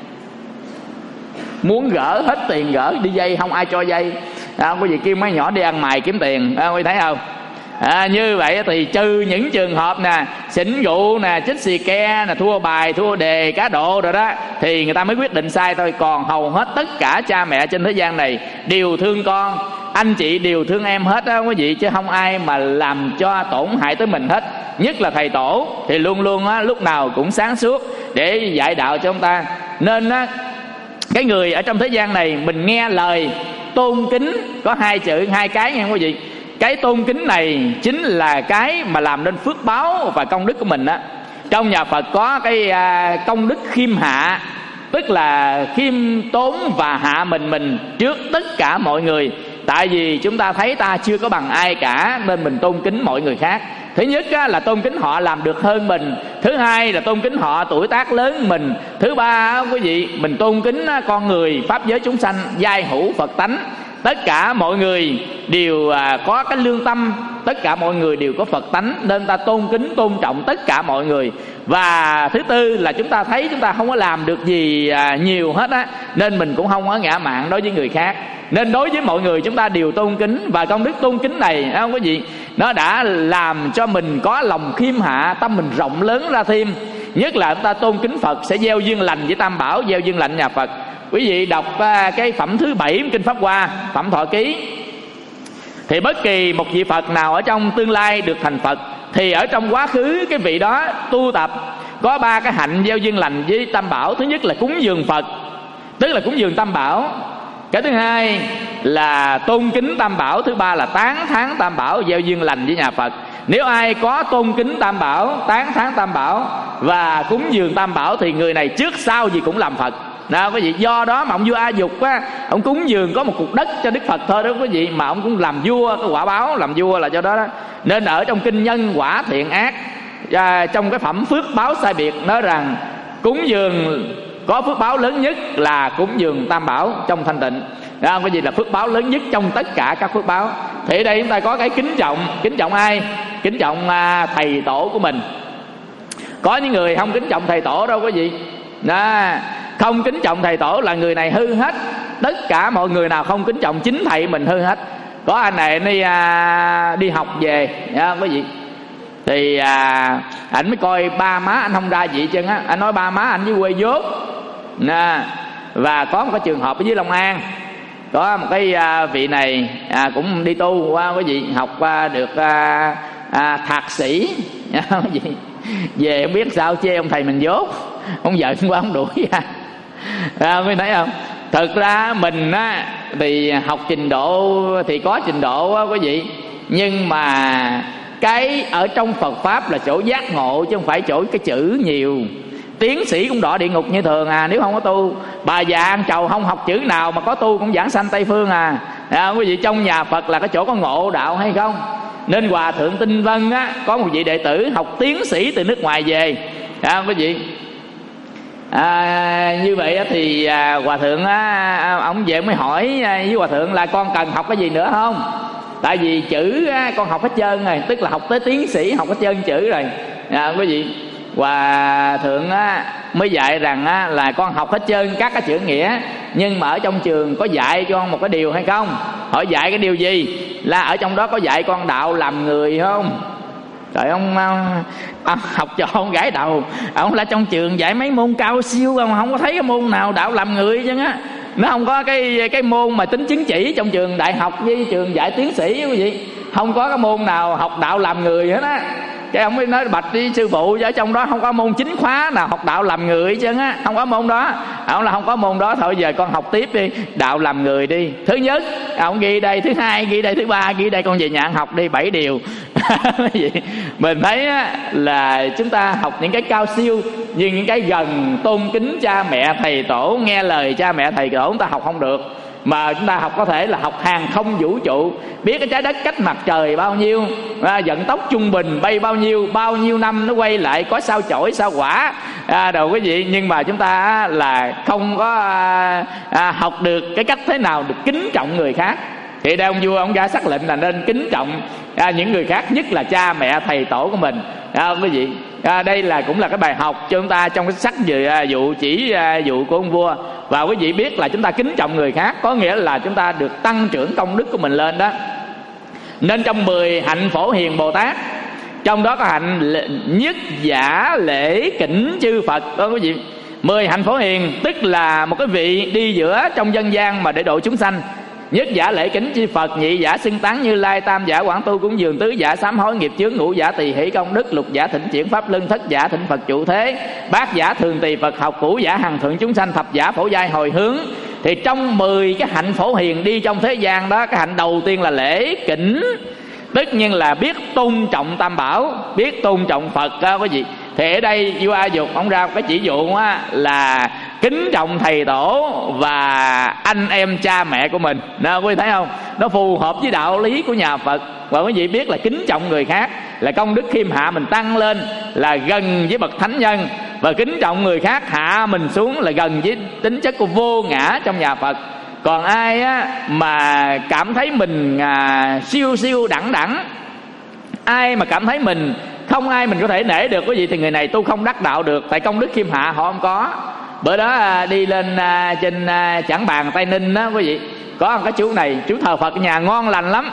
muốn gỡ hết tiền gỡ, đi dây không ai cho dây. Quý vị, kêu mấy nhỏ đi ăn mày kiếm tiền, quý vị thấy không? Như vậy thì trừ những trường hợp nè, xỉn rượu nè, chích xì ke nè, thua bài, thua đề, cá độ rồi đó, thì người ta mới quyết định sai thôi. Còn hầu hết tất cả cha mẹ trên thế gian này đều thương con, anh chị đều thương em hết đó quý vị, chứ không ai mà làm cho tổn hại tới mình hết. Nhất là thầy tổ thì luôn luôn lúc nào cũng sáng suốt để dạy đạo cho chúng ta. Nên cái người ở trong thế gian này mình nghe lời tôn kính, có hai chữ, hai cái nha quý vị. Cái tôn kính này chính là cái mà làm nên phước báo và công đức của mình á. Trong nhà Phật có cái công đức khiêm hạ, tức là khiêm tốn và hạ mình trước tất cả mọi người. Tại vì chúng ta thấy ta chưa có bằng ai cả, nên mình tôn kính mọi người khác. Thứ nhất là tôn kính họ làm được hơn mình. Thứ hai là tôn kính họ tuổi tác lớn mình. Thứ ba quý vị, mình tôn kính con người, pháp giới chúng sanh, giai hữu Phật tánh. Tất cả mọi người đều có cái lương tâm, tất cả mọi người đều có Phật tánh, nên ta tôn kính tôn trọng tất cả mọi người. Và thứ tư là chúng ta thấy chúng ta không có làm được gì nhiều hết á, nên mình cũng không có ngã mạn đối với người khác. Nên đối với mọi người chúng ta đều tôn kính. Và công đức tôn kính này không có gì, nó đã làm cho mình có lòng khiêm hạ, tâm mình rộng lớn ra thêm. Nhất là chúng ta tôn kính Phật sẽ gieo duyên lành với Tam Bảo, gieo duyên lành nhà Phật. Quý vị đọc cái phẩm thứ 7 Kinh Pháp Hoa, phẩm Thọ Ký, thì bất kỳ một vị Phật nào ở trong tương lai được thành Phật, thì ở trong quá khứ cái vị đó tu tập có 3 cái hạnh gieo duyên lành với Tam Bảo. Thứ nhất là cúng dường Phật, tức là cúng dường Tam Bảo. Cái thứ hai là tôn kính Tam Bảo. Thứ ba là tán thán Tam Bảo, gieo duyên lành với nhà Phật. Nếu ai có tôn kính Tam Bảo, tán thán Tam Bảo và cúng dường Tam Bảo thì người này trước sau gì cũng làm Phật. Quý vị, do đó mà ông vua A Dục ông cúng dường có một cục đất cho Đức Phật thôi đó quý vị, mà ông cũng làm vua, cái quả báo làm vua là do đó đó. Nên ở trong kinh Nhân Quả Thiện Ác, trong cái phẩm Phước Báo Sai Biệt nói rằng cúng dường có phước báo lớn nhất là cúng dường Tam Bảo trong thanh tịnh. Cái gì là phước báo lớn nhất trong tất cả các phước báo. Thì ở đây chúng ta có cái kính trọng ai? Kính trọng thầy tổ của mình. Có những người không kính trọng thầy tổ đâu quý vị. Không kính trọng thầy tổ là người này hư hết. Tất cả mọi người nào không kính trọng chính thầy mình hư hết. Có anh này đi học về quý vị, thì ảnh mới coi ba má anh không ra gì chân á. Anh nói ba má anh với quê dốt. Và có một cái trường hợp ở dưới Long An, có một cái vị này cũng đi tu qua quý vị, học được thạc sĩ quý vị. Về không biết sao chê ông thầy mình dốt, ông giận quá ông đuổi ra. Mới thấy không? Thực ra mình thì học trình độ thì có trình độ quý vị, nhưng mà cái ở trong Phật Pháp là chỗ giác ngộ, chứ không phải chỗ cái chữ nhiều. tiến sĩ cũng đọa địa ngục như thường à, nếu không có tu. Bà già ăn trầu không học chữ nào mà có tu cũng giảng sanh Tây Phương à. Quý vị, trong nhà Phật là cái chỗ có ngộ đạo hay không? Nên Hòa Thượng Tinh Vân á, có một vị đệ tử học tiến sĩ từ nước ngoài về, quý vị. Như vậy thì Hòa Thượng ông về mới hỏi với Hòa Thượng là con cần học cái gì nữa không? Tại vì chữ con học hết trơn rồi, tức là học tới tiến sĩ học hết trơn chữ rồi. Quý vị, Hòa Thượng mới dạy rằng là con học hết trơn các cái chữ nghĩa, nhưng mà ở trong trường có dạy cho con một cái điều hay không? Hỏi dạy cái điều gì? Là ở trong đó có dạy con đạo làm người không? Trời, ông học trò ông gãi đầu. Ông là trong trường dạy mấy môn cao siêu, không có thấy cái môn nào đạo làm người chứ á. Nó không có cái môn mà tính chứng chỉ trong trường đại học với trường dạy tiến sĩ, quý vị. Không có cái môn nào học đạo làm người hết á. Cái ông mới nói bạch đi sư phụ, ở trong đó không có môn chính khóa nào học đạo làm người chứ á, không có môn đó. Ông là không có môn đó, thôi giờ con học tiếp đi, đạo làm người đi. Thứ nhất ông ghi đây, thứ hai ghi đây, thứ ba ghi đây, con về nhà học đi 7 điều. Mình thấy là chúng ta học những cái cao siêu, nhưng những cái gần tôn kính cha mẹ thầy tổ, nghe lời cha mẹ thầy tổ chúng ta học không được. Mà chúng ta học có thể là học hàng không vũ trụ, biết cái trái đất cách mặt trời bao nhiêu, vận tốc trung bình bay bao nhiêu năm nó quay lại, có sao chổi sao quả đồ quý vị. Nhưng mà chúng ta là không có học được cái cách thế nào được kính trọng người khác. Thì đây ông vua ông ra sắc lệnh là nên kính trọng những người khác, nhất là cha mẹ thầy tổ của mình, quý vị. Đây là cũng là cái bài học cho chúng ta trong cái sách dụ chỉ dụ của ông vua. Và quý vị biết là chúng ta kính trọng người khác có nghĩa là chúng ta được tăng trưởng công đức của mình lên đó. Nên trong 10 hạnh Phổ Hiền Bồ Tát, trong đó có hạnh nhất giả lễ kính chư Phật đó quý vị. 10 hạnh Phổ Hiền tức là một cái vị đi giữa trong dân gian mà để độ chúng sanh. Nhất giả lễ kính chư Phật, nhị giả xưng tán Như Lai, tam giả quảng tu cúng dường, tứ giả sám hối nghiệp chướng, ngũ giả tỳ hỷ công đức, lục giả thịnh chuyển pháp luân, thất giả thịnh Phật trụ thế, bát giả thường tỳ Phật học, cửu giả hằng thượng chúng sanh, thập giả phổ giai hồi hướng. Thì trong 10 cái hạnh Phổ Hiền đi trong thế gian đó, cái hạnh đầu tiên là lễ kính, tất nhiên là biết tôn trọng Tam Bảo, biết tôn trọng Phật đó quý vị. Thì ở đây vua A Dục ông ra cái chỉ dụ là kính trọng thầy tổ và anh em cha mẹ của mình. Đó, quý vị thấy không? Nó phù hợp với đạo lý của nhà Phật. Và quý vị biết là kính trọng người khác là công đức khiêm hạ mình tăng lên, là gần với bậc thánh nhân. Và kính trọng người khác hạ mình xuống là gần với tính chất của vô ngã trong nhà Phật. Còn ai mà cảm thấy mình siêu siêu đẳng đẳng, ai mà cảm thấy mình không ai mình có thể nể được quý vị, thì người này tu không đắc đạo được. Tại công đức khiêm hạ họ không có. Bữa đó đi lên trên Trảng Bàng Tây Ninh đó quý vị, có một cái chú này, chú thờ Phật ở nhà ngon lành lắm,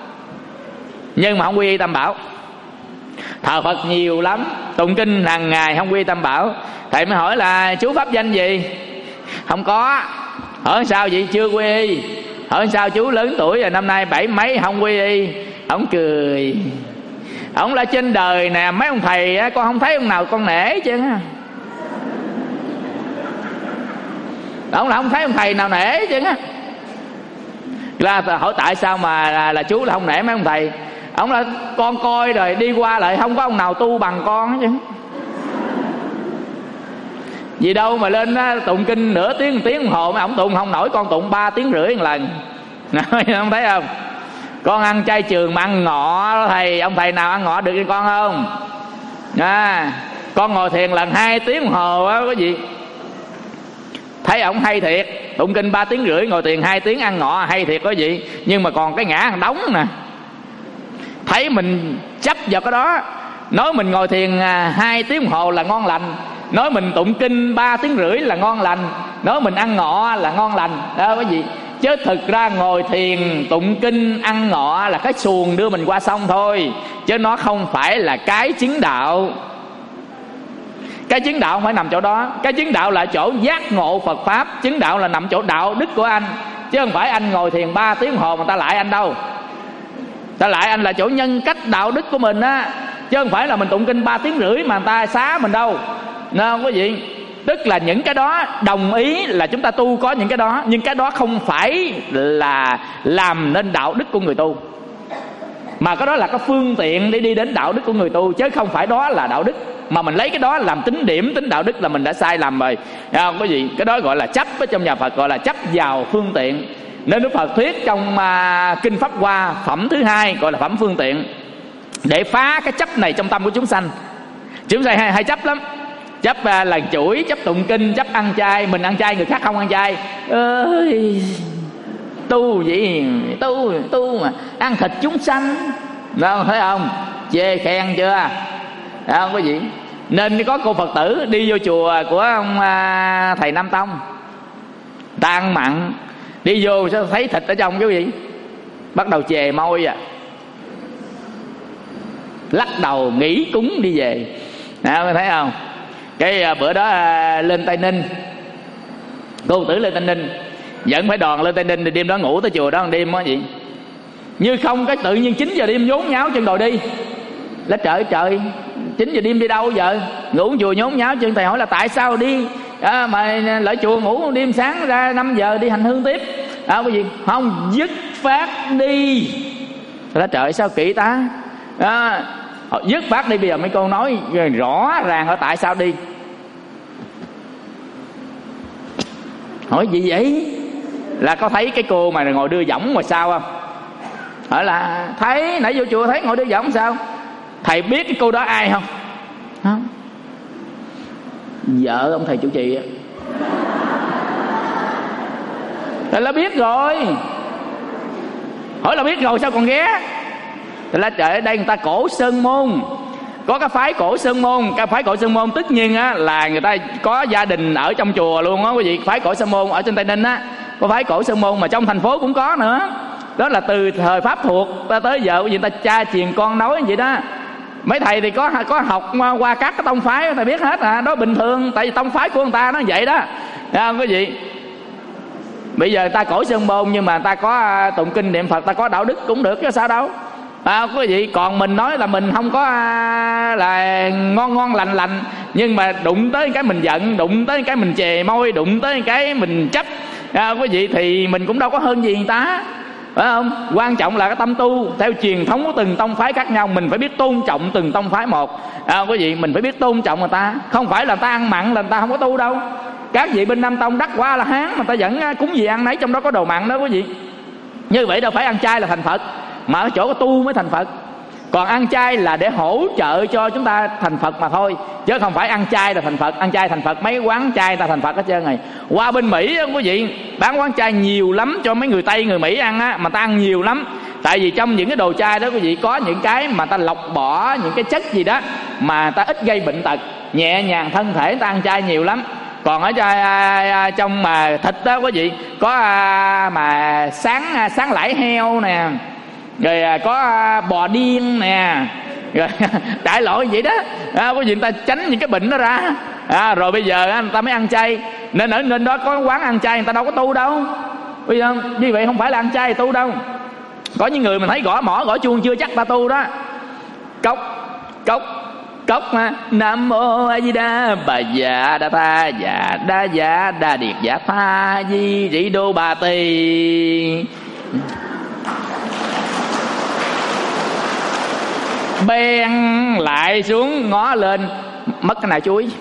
nhưng mà không quy y Tam Bảo. Thờ Phật nhiều lắm, tụng kinh hàng ngày, không quy y Tam Bảo. Thầy mới hỏi là chú pháp danh gì? Không có. Hỏi sao vậy? Chưa quy y. Hỏi sao chú lớn tuổi rồi, năm nay 70 mấy không quy y? Ông cười. Ông là trên đời nè, mấy ông thầy con không thấy ông nào con nể chứ. Ông là không thấy ông thầy nào nể chứ. Là hỏi tại sao mà là chú là không nể mấy ông thầy? Ông là con coi rồi đi qua lại không có ông nào tu bằng con hết chứ. Vì đâu mà lên tụng kinh nửa tiếng, 1 tiếng đồng hồ mà ông tụng không nổi, con tụng 3 tiếng rưỡi một lần. Không thấy không? Con ăn chay trường mà ăn ngọ thầy, ông thầy nào ăn ngọ được cho con không? Con ngồi thiền lần 2 tiếng đồng hồ á quý vị, thấy ổng hay thiệt. Tụng kinh 3 tiếng rưỡi, ngồi thiền 2 tiếng, ăn ngọ hay thiệt quý vị. Nhưng mà còn cái ngã hàng đống nè, thấy mình chấp vào cái đó. Nói mình ngồi thiền 2 tiếng đồng hồ là ngon lành, nói mình tụng kinh 3 tiếng rưỡi là ngon lành, nói mình ăn ngọ là ngon lành đó quý vị. Chứ thực ra ngồi thiền, tụng kinh, ăn ngọ là cái xuồng đưa mình qua sông thôi, chứ nó không phải là cái chứng đạo. Cái chứng đạo không phải nằm chỗ đó. Cái chứng đạo là chỗ giác ngộ Phật Pháp. Chứng đạo là nằm chỗ đạo đức của anh, chứ không phải anh ngồi thiền 3 tiếng hồ mà ta lại anh đâu. Ta lại anh là chỗ nhân cách đạo đức của mình á, chứ không phải là mình tụng kinh 3 tiếng rưỡi mà người ta xá mình đâu. Nên không quý vị, tức là những cái đó đồng ý là chúng ta tu có những cái đó, nhưng cái đó không phải là làm nên đạo đức của người tu, mà cái đó là cái phương tiện để đi đến đạo đức của người tu, chứ không phải đó là đạo đức. mà mình lấy cái đó làm tính điểm, tính đạo đức là mình đã sai lầm rồi. Không có gì, cái đó gọi là chấp, ở trong nhà Phật gọi là chấp vào phương tiện. Nên Đức Phật thuyết trong kinh Pháp Hoa phẩm thứ 2 gọi là phẩm phương tiện, để phá cái chấp này trong tâm của chúng sanh. Chúng sanh hay chấp lắm, chấp lần chuỗi, chấp tụng kinh, chấp ăn chay. Mình ăn chay, người khác không ăn chay. Ơi, tu gì, tu mà ăn thịt chúng sanh, đâu thấy không? Chê khen chưa? Không có gì. Nên có cô Phật tử đi vô chùa của ông thầy Nam Tông, ta ăn mặn, đi vô sao thấy thịt ở trong cái gì, bắt đầu chề môi lắc đầu nghỉ cúng đi về. Thấy không? Cái bữa đó lên Tây Ninh, cô tử lên Tây Ninh, vẫn phải đoàn lên Tây Ninh, thì đêm đó ngủ tới chùa đó một đêm đó gì, như không cái tự nhiên 9 giờ đêm nhốn nháo chân đòi đi. Lá trời 9 giờ đêm đi đâu giờ? Ngủ chùa nhốn nháo chân. Thầy hỏi là tại sao đi mà lại chùa ngủ đêm, sáng ra 5 giờ đi hành hương tiếp. Cái gì không dứt phát đi. Lá trời sao kỹ ta. Dứt phát đi. Bây giờ mấy cô nói rõ ràng ở tại sao đi. Hỏi gì vậy? Là có thấy cái cô mà ngồi đưa võng ngoài sau không? Hỏi là thấy, nãy vô chùa thấy ngồi đưa võng sao? Thầy biết cái cô đó ai không? Không. Vợ ông thầy chủ trì á. Là biết rồi. Hỏi là biết rồi sao còn ghé? Là trời, ở đây người ta Cổ Sơn Môn, có cái phái Cổ Sơn Môn. Cái phái Cổ Sơn Môn tất nhiên á là người ta có gia đình ở trong chùa luôn á quý vị. Phái Cổ Sơn Môn ở trên Tây Ninh á có phái Cổ Sơn Môn, mà trong thành phố cũng có nữa. Đó là từ thời Pháp thuộc ta tới giờ người ta cha truyền con nói vậy đó. Mấy thầy thì có học qua các cái tông phái, thầy biết hết đó bình thường, tại vì tông phái của người ta nó vậy đó. Không có gì. Bây giờ người ta Cổ Sơn Môn nhưng mà người ta có tụng kinh niệm Phật, ta có đạo đức cũng được chứ sao đâu. Có gì. Còn mình nói là mình không có là ngon lành, nhưng mà đụng tới cái mình giận, đụng tới cái mình chề môi, đụng tới cái mình chấp, có gì thì mình cũng đâu có hơn gì người ta, phải không? Quan trọng là cái tâm tu theo truyền thống của từng tông phái khác nhau. Mình phải biết tôn trọng từng tông phái một, có gì mình phải biết tôn trọng người ta. Không phải là người ta ăn mặn là người ta không có tu đâu. Các vị bên Nam Tông đắc quá là hán mà ta vẫn cúng gì ăn nấy, trong đó có đồ mặn đó quý vị. Như vậy đâu phải ăn chay là thành Phật, mà ở chỗ có tu mới thành Phật. Còn ăn chay là để hỗ trợ cho chúng ta thành Phật mà thôi, chứ không phải ăn chay là thành Phật. Ăn chay thành Phật mấy quán chay ta thành Phật hết trơn này. Qua bên Mỹ đó, quý vị, bán quán chay nhiều lắm cho mấy người Tây người Mỹ ăn á, mà ta ăn nhiều lắm. Tại vì trong những cái đồ chay đó quý vị có những cái mà ta lọc bỏ những cái chất gì đó mà ta ít gây bệnh tật, nhẹ nhàng thân thể, ta ăn chay nhiều lắm. Còn ở trong mà thịt đó quý vị có mà sáng lãi heo nè, rồi có bò điên nè, rồi đại loại vậy đó. Quý vị, người ta tránh những cái bệnh đó ra. Rồi bây giờ người ta mới ăn chay. Nên ở nên đó có quán ăn chay, người ta đâu có tu đâu. Bây giờ như vậy không phải là ăn chay tu đâu. Có những người mình thấy gõ mõ gõ chuông chưa chắc ta tu đó. Cốc Nam Mô A Di Đà Bà Dạ Đa Tha Dạ Đa Dạ Đa Điệt Dạ Tha Di Rị Đô Bà Tỳ. Ben lại xuống ngó lên, mất cái nải chuối.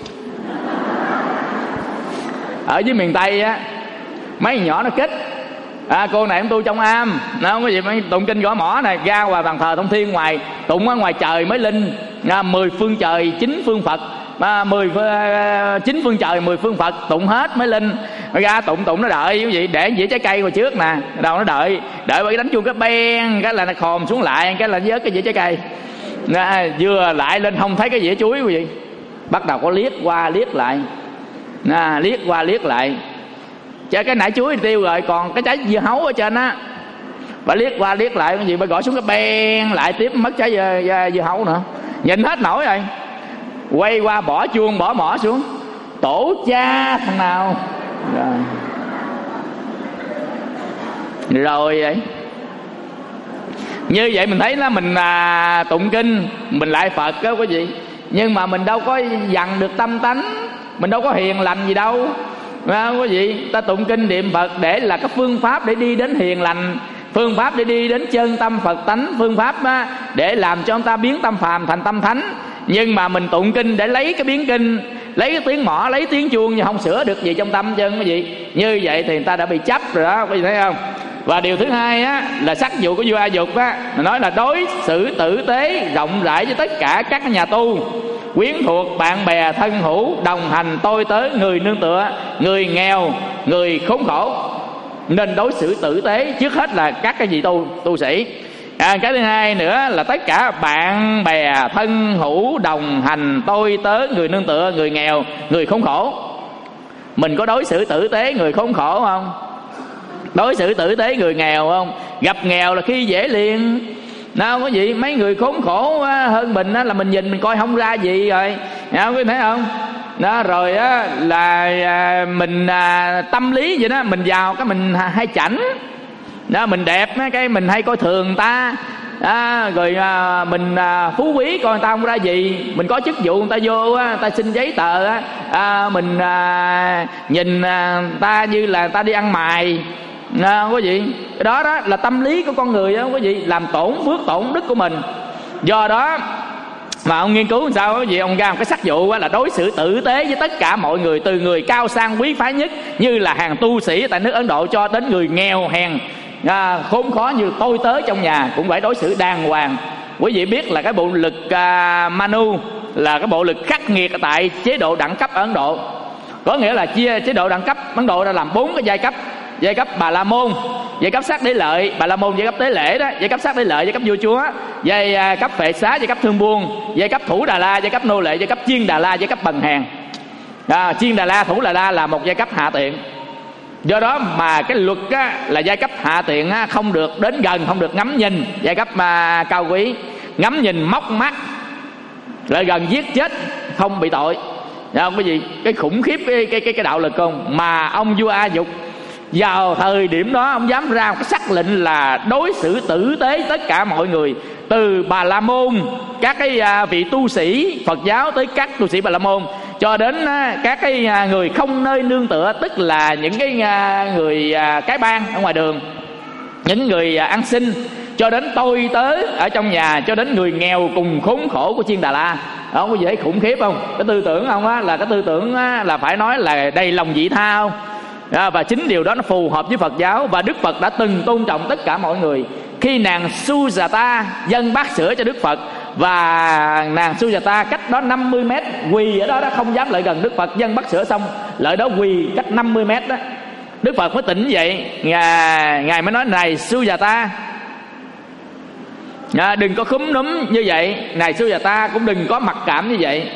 Ở dưới miền Tây á, mấy nhỏ nó kích. Cô này em tu trong am, nó không có gì mấy tụng kinh gõ mõ này, ra ngoài bàn thờ Thông Thiên ngoài tụng ở ngoài trời mới linh. 10 phương trời 9 phương Phật, 9 phương trời 10 phương Phật tụng hết mới linh. Ra tụng nó đợi cái gì, để dĩa trái cây ngoài trước nè, đâu nó đợi bởi đánh chuông cái ben cái là nó khòm xuống lại, cái là vớt cái dĩa trái cây. Vừa lại lên không thấy cái dĩa chuối quý vị, bắt đầu có liếc qua liếc lại, liếc qua liếc lại, chứ cái nải chuối thì tiêu rồi, còn cái trái dưa hấu ở trên á, bà liếc qua liếc lại cái gì, bà gọi xuống cái ben lại tiếp, mất trái dưa hấu nữa. Nhìn hết nổi rồi, quay qua bỏ chuông bỏ mỏ xuống, tổ cha thằng nào rồi vậy. Như vậy mình thấy là mình tụng kinh, mình lại Phật đó quý vị, nhưng mà mình đâu có dằn được tâm tánh, mình đâu có hiền lành gì đâu. Quý vị, ta tụng kinh niệm Phật để là cái phương pháp để đi đến hiền lành, phương pháp để đi đến chân tâm Phật tánh, phương pháp để làm cho ông ta biến tâm phàm thành tâm thánh. Nhưng mà mình tụng kinh để lấy cái biến kinh, lấy cái tiếng mõ, lấy tiếng chuông, nhưng không sửa được gì trong tâm chân, quý vị. Như vậy thì người ta đã bị chấp rồi đó, quý vị thấy không? Và điều thứ hai á, là sắc dụ của vua A Dục á, nói là đối xử tử tế rộng rãi với tất cả các nhà tu, quyến thuộc, bạn bè, thân hữu, đồng hành, tôi tớ, người nương tựa, người nghèo, người khốn khổ. Nên đối xử tử tế trước hết là các cái vị tu sĩ. Cái thứ hai nữa là tất cả bạn bè, thân hữu, đồng hành, tôi tớ, người nương tựa, người nghèo, người khốn khổ. Mình có đối xử tử tế người khốn khổ không? Đối xử tử tế người nghèo không? Gặp nghèo là khi dễ liền. Nào có gì, mấy người khốn khổ hơn mình á, là mình nhìn mình coi không ra gì rồi. Nào có thấy không? Đó, rồi á, là mình tâm lý vậy đó, mình giàu cái mình hay chảnh đó, mình đẹp cái mình hay coi thường người ta rồi mình phú quý coi người ta không ra gì, mình có chức vụ người ta vô người ta xin giấy tờ mình nhìn người ta như là người ta đi ăn mày. Quý vị, đó là tâm lý của con người đó, quý vị, làm tổn phước tổn đức của mình. Do đó mà ông nghiên cứu làm sao quý vị, ông ra một cái sắc dụ là đối xử tử tế với tất cả mọi người, từ người cao sang quý phái nhất như là hàng tu sĩ tại nước Ấn Độ cho đến người nghèo hèn khốn khó như tôi tớ trong nhà cũng phải đối xử đàng hoàng. Quý vị biết là cái bộ lực Manu là cái bộ lực khắc nghiệt tại chế độ đẳng cấp ở Ấn Độ. Có nghĩa là chia chế độ đẳng cấp Ấn Độ ra làm 4 cái giai cấp. Giai cấp Bà La Môn, giai cấp Sát Đế Lợi, Bà La Môn giai cấp tế lễ đó, giai cấp Sát Đế Lợi giai cấp vua chúa, giai cấp Phệ Xá giai cấp thương buôn, giai cấp Thủ Đà La giai cấp nô lệ, giai cấp Chiên Đà La giai cấp bần hèn. Chiên Đà La, Thủ Đà La là một giai cấp hạ tiện. Do đó mà cái luật á, là giai cấp hạ tiện á, không được đến gần, không được ngắm nhìn giai cấp cao quý. Ngắm nhìn móc mắt, lại gần giết chết không bị tội. Không cái gì, cái khủng khiếp cái đạo lực không. Mà ông vua A Dục vào thời điểm đó ông dám ra một cái sắc lệnh là đối xử tử tế tất cả mọi người, từ Bà La Môn, các cái vị tu sĩ Phật giáo tới các tu sĩ Bà La Môn, cho đến các cái người không nơi nương tựa, tức là những cái người cái bang ở ngoài đường, những người ăn xin, cho đến tôi tớ ở trong nhà, cho đến người nghèo cùng khốn khổ của Chiên Đà La. Đó, có dễ khủng khiếp không? Cái tư tưởng không á, là cái tư tưởng là phải nói là đầy lòng vị tha không? Và chính điều đó nó phù hợp với Phật giáo. Và Đức Phật đã từng tôn trọng tất cả mọi người. Khi nàng Sujata dâng bát sữa cho Đức Phật, và nàng Sujata cách đó 50 mét quỳ ở đó, không dám lại gần Đức Phật. Dâng bát sữa xong lại đó quỳ cách 50 mét đó. Đức Phật mới tỉnh dậy, Ngài mới nói: này Sujata, đừng có khúm núm như vậy. Này Sujata cũng đừng có mặc cảm như vậy.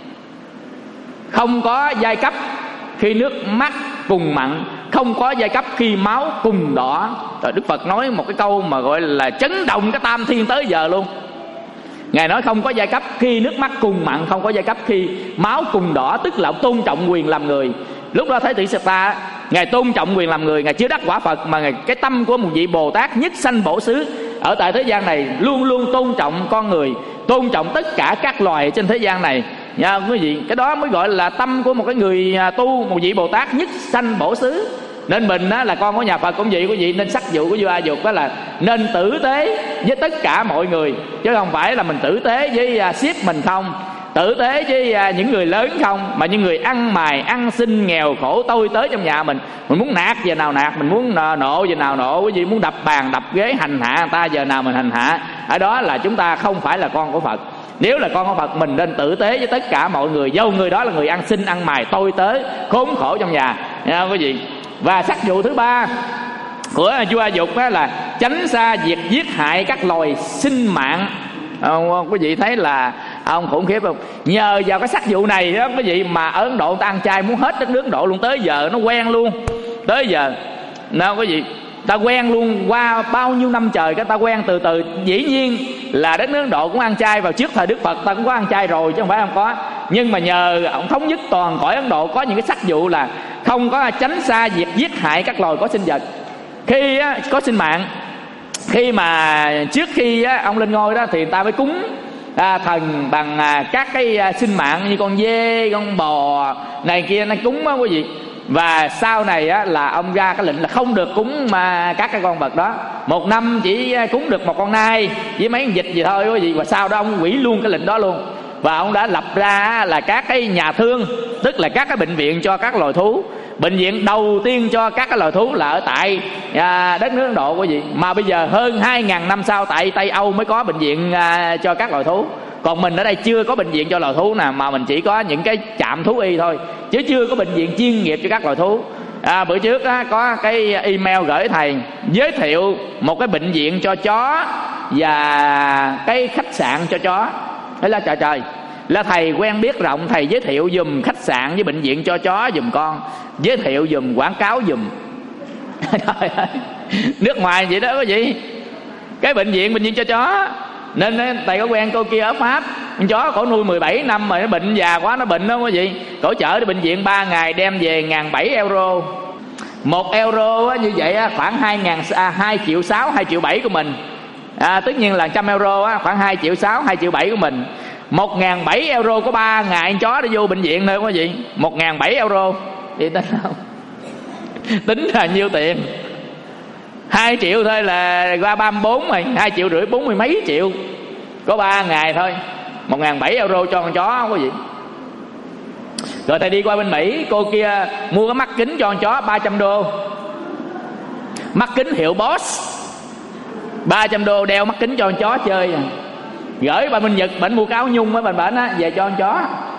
Không có giai cấp khi nước mắt cùng mặn, không có giai cấp khi máu cùng đỏ. Rồi Đức Phật nói một cái câu mà gọi là chấn động cái tam thiên tới giờ luôn. Ngài nói không có giai cấp khi nước mắt cùng mặn, không có giai cấp khi máu cùng đỏ, tức là tôn trọng quyền làm người. Lúc đó Thái tử Sita, Ngài tôn trọng quyền làm người, Ngài chưa đắc quả Phật, mà cái tâm của một vị Bồ Tát nhất sanh bổ xứ ở tại thế gian này luôn luôn tôn trọng con người, tôn trọng tất cả các loài trên thế gian này nha quý vị. Cái đó mới gọi là tâm của một cái người tu, một vị Bồ Tát nhất sanh bổ xứ. Nên mình á, là con của nhà Phật cũng vậy quý vị, nên sắc dụ của vua A Dục đó là nên tử tế với tất cả mọi người, chứ không phải là mình tử tế với ship mình không, tử tế với những người lớn không, mà những người ăn mày ăn xin nghèo khổ tôi tới trong nhà mình muốn nạt giờ nào nạt, mình muốn nộ giờ nào nộ, quý vị muốn đập bàn đập ghế hành hạ người ta giờ nào mình hành hạ. Ở đó là chúng ta không phải là con của Phật. Nếu là con của Phật, mình nên tử tế với tất cả mọi người, dâu người đó là người ăn xin ăn mày tôi tới khốn khổ trong nhà nha quý vị. Và sắc dụ thứ ba của vua A Dục là tránh xa việc giết hại các loài sinh mạng. Quý vị thấy là ông khủng khiếp không? Nhờ vào cái sắc dụ này đó quý vị mà ở Ấn Độ ta ăn chay muốn hết đất nước Ấn Độ luôn, tới giờ nó quen luôn. Tới giờ nào quý vị, ta quen luôn, qua bao nhiêu năm trời cái ta quen từ từ. Dĩ nhiên là đất nước Ấn Độ cũng ăn chay, vào trước thời Đức Phật ta cũng có ăn chay rồi chứ không phải không có. Nhưng mà nhờ ông thống nhất toàn cõi Ấn Độ có những cái sắc dụ là không có tránh xa việc giết hại các loài có sinh vật khi có sinh mạng. Khi mà trước khi ông lên ngôi đó thì người ta mới cúng thần bằng các cái sinh mạng như con dê, con bò này kia, nó cúng đó quý vị. Và sau này là ông ra cái lệnh là không được cúng mà các cái con vật đó. Một năm chỉ cúng được một con nai với mấy con vịt gì thôi quý vị. Và sau đó ông hủy luôn cái lệnh đó luôn. Và ông đã lập ra là các cái nhà thương, tức là các cái bệnh viện cho các loài thú. Bệnh viện đầu tiên cho các cái loài thú là ở tại đất nước Ấn Độ quý vị. Mà bây giờ hơn 2.000 năm sau tại Tây Âu mới có bệnh viện cho các loài thú. Còn mình ở đây chưa có bệnh viện cho loài thú nào, mà mình chỉ có những cái trạm thú y thôi, chứ chưa có bệnh viện chuyên nghiệp cho các loài thú. Bữa trước có cái email gửi thầy giới thiệu một cái bệnh viện cho chó và cái khách sạn cho chó. Thế là trời là thầy quen biết rộng, thầy giới thiệu dùm khách sạn với bệnh viện cho chó dùm con, giới thiệu dùm, quảng cáo dùm. Trời ơi, nước ngoài vậy đó quý vị, cái bệnh viện cho chó. Nên thầy có quen cô kia ở Pháp, con chó cổ nuôi 17 năm mà nó bệnh già quá, nó bệnh đó quý vị, cổ chở đi bệnh viện 3 ngày đem về 1.700 euro. 1 euro như vậy khoảng 2 triệu 6, 2 triệu 7 của mình. Tất nhiên là 100 euro khoảng 2 triệu 6, 2 triệu 7 của mình. 1.700 euro có 3 ngày con chó đi vô bệnh viện thôi quý vị. 1.700 euro thì tính không? Tính là nhiêu tiền? 2 triệu thôi là qua 34 rồi, 2 triệu rưỡi 40 mấy triệu có 3 ngày thôi. 1.700 euro cho con chó quý vị. Rồi thầy đi qua bên Mỹ, cô kia mua cái mắt kính cho con chó 300 đô. Mắt kính hiệu Boss 300 đô, đeo mắt kính cho con chó chơi. Gửi bà bên Nhật, bệnh mua cáo nhung với bệnh á về cho con chó.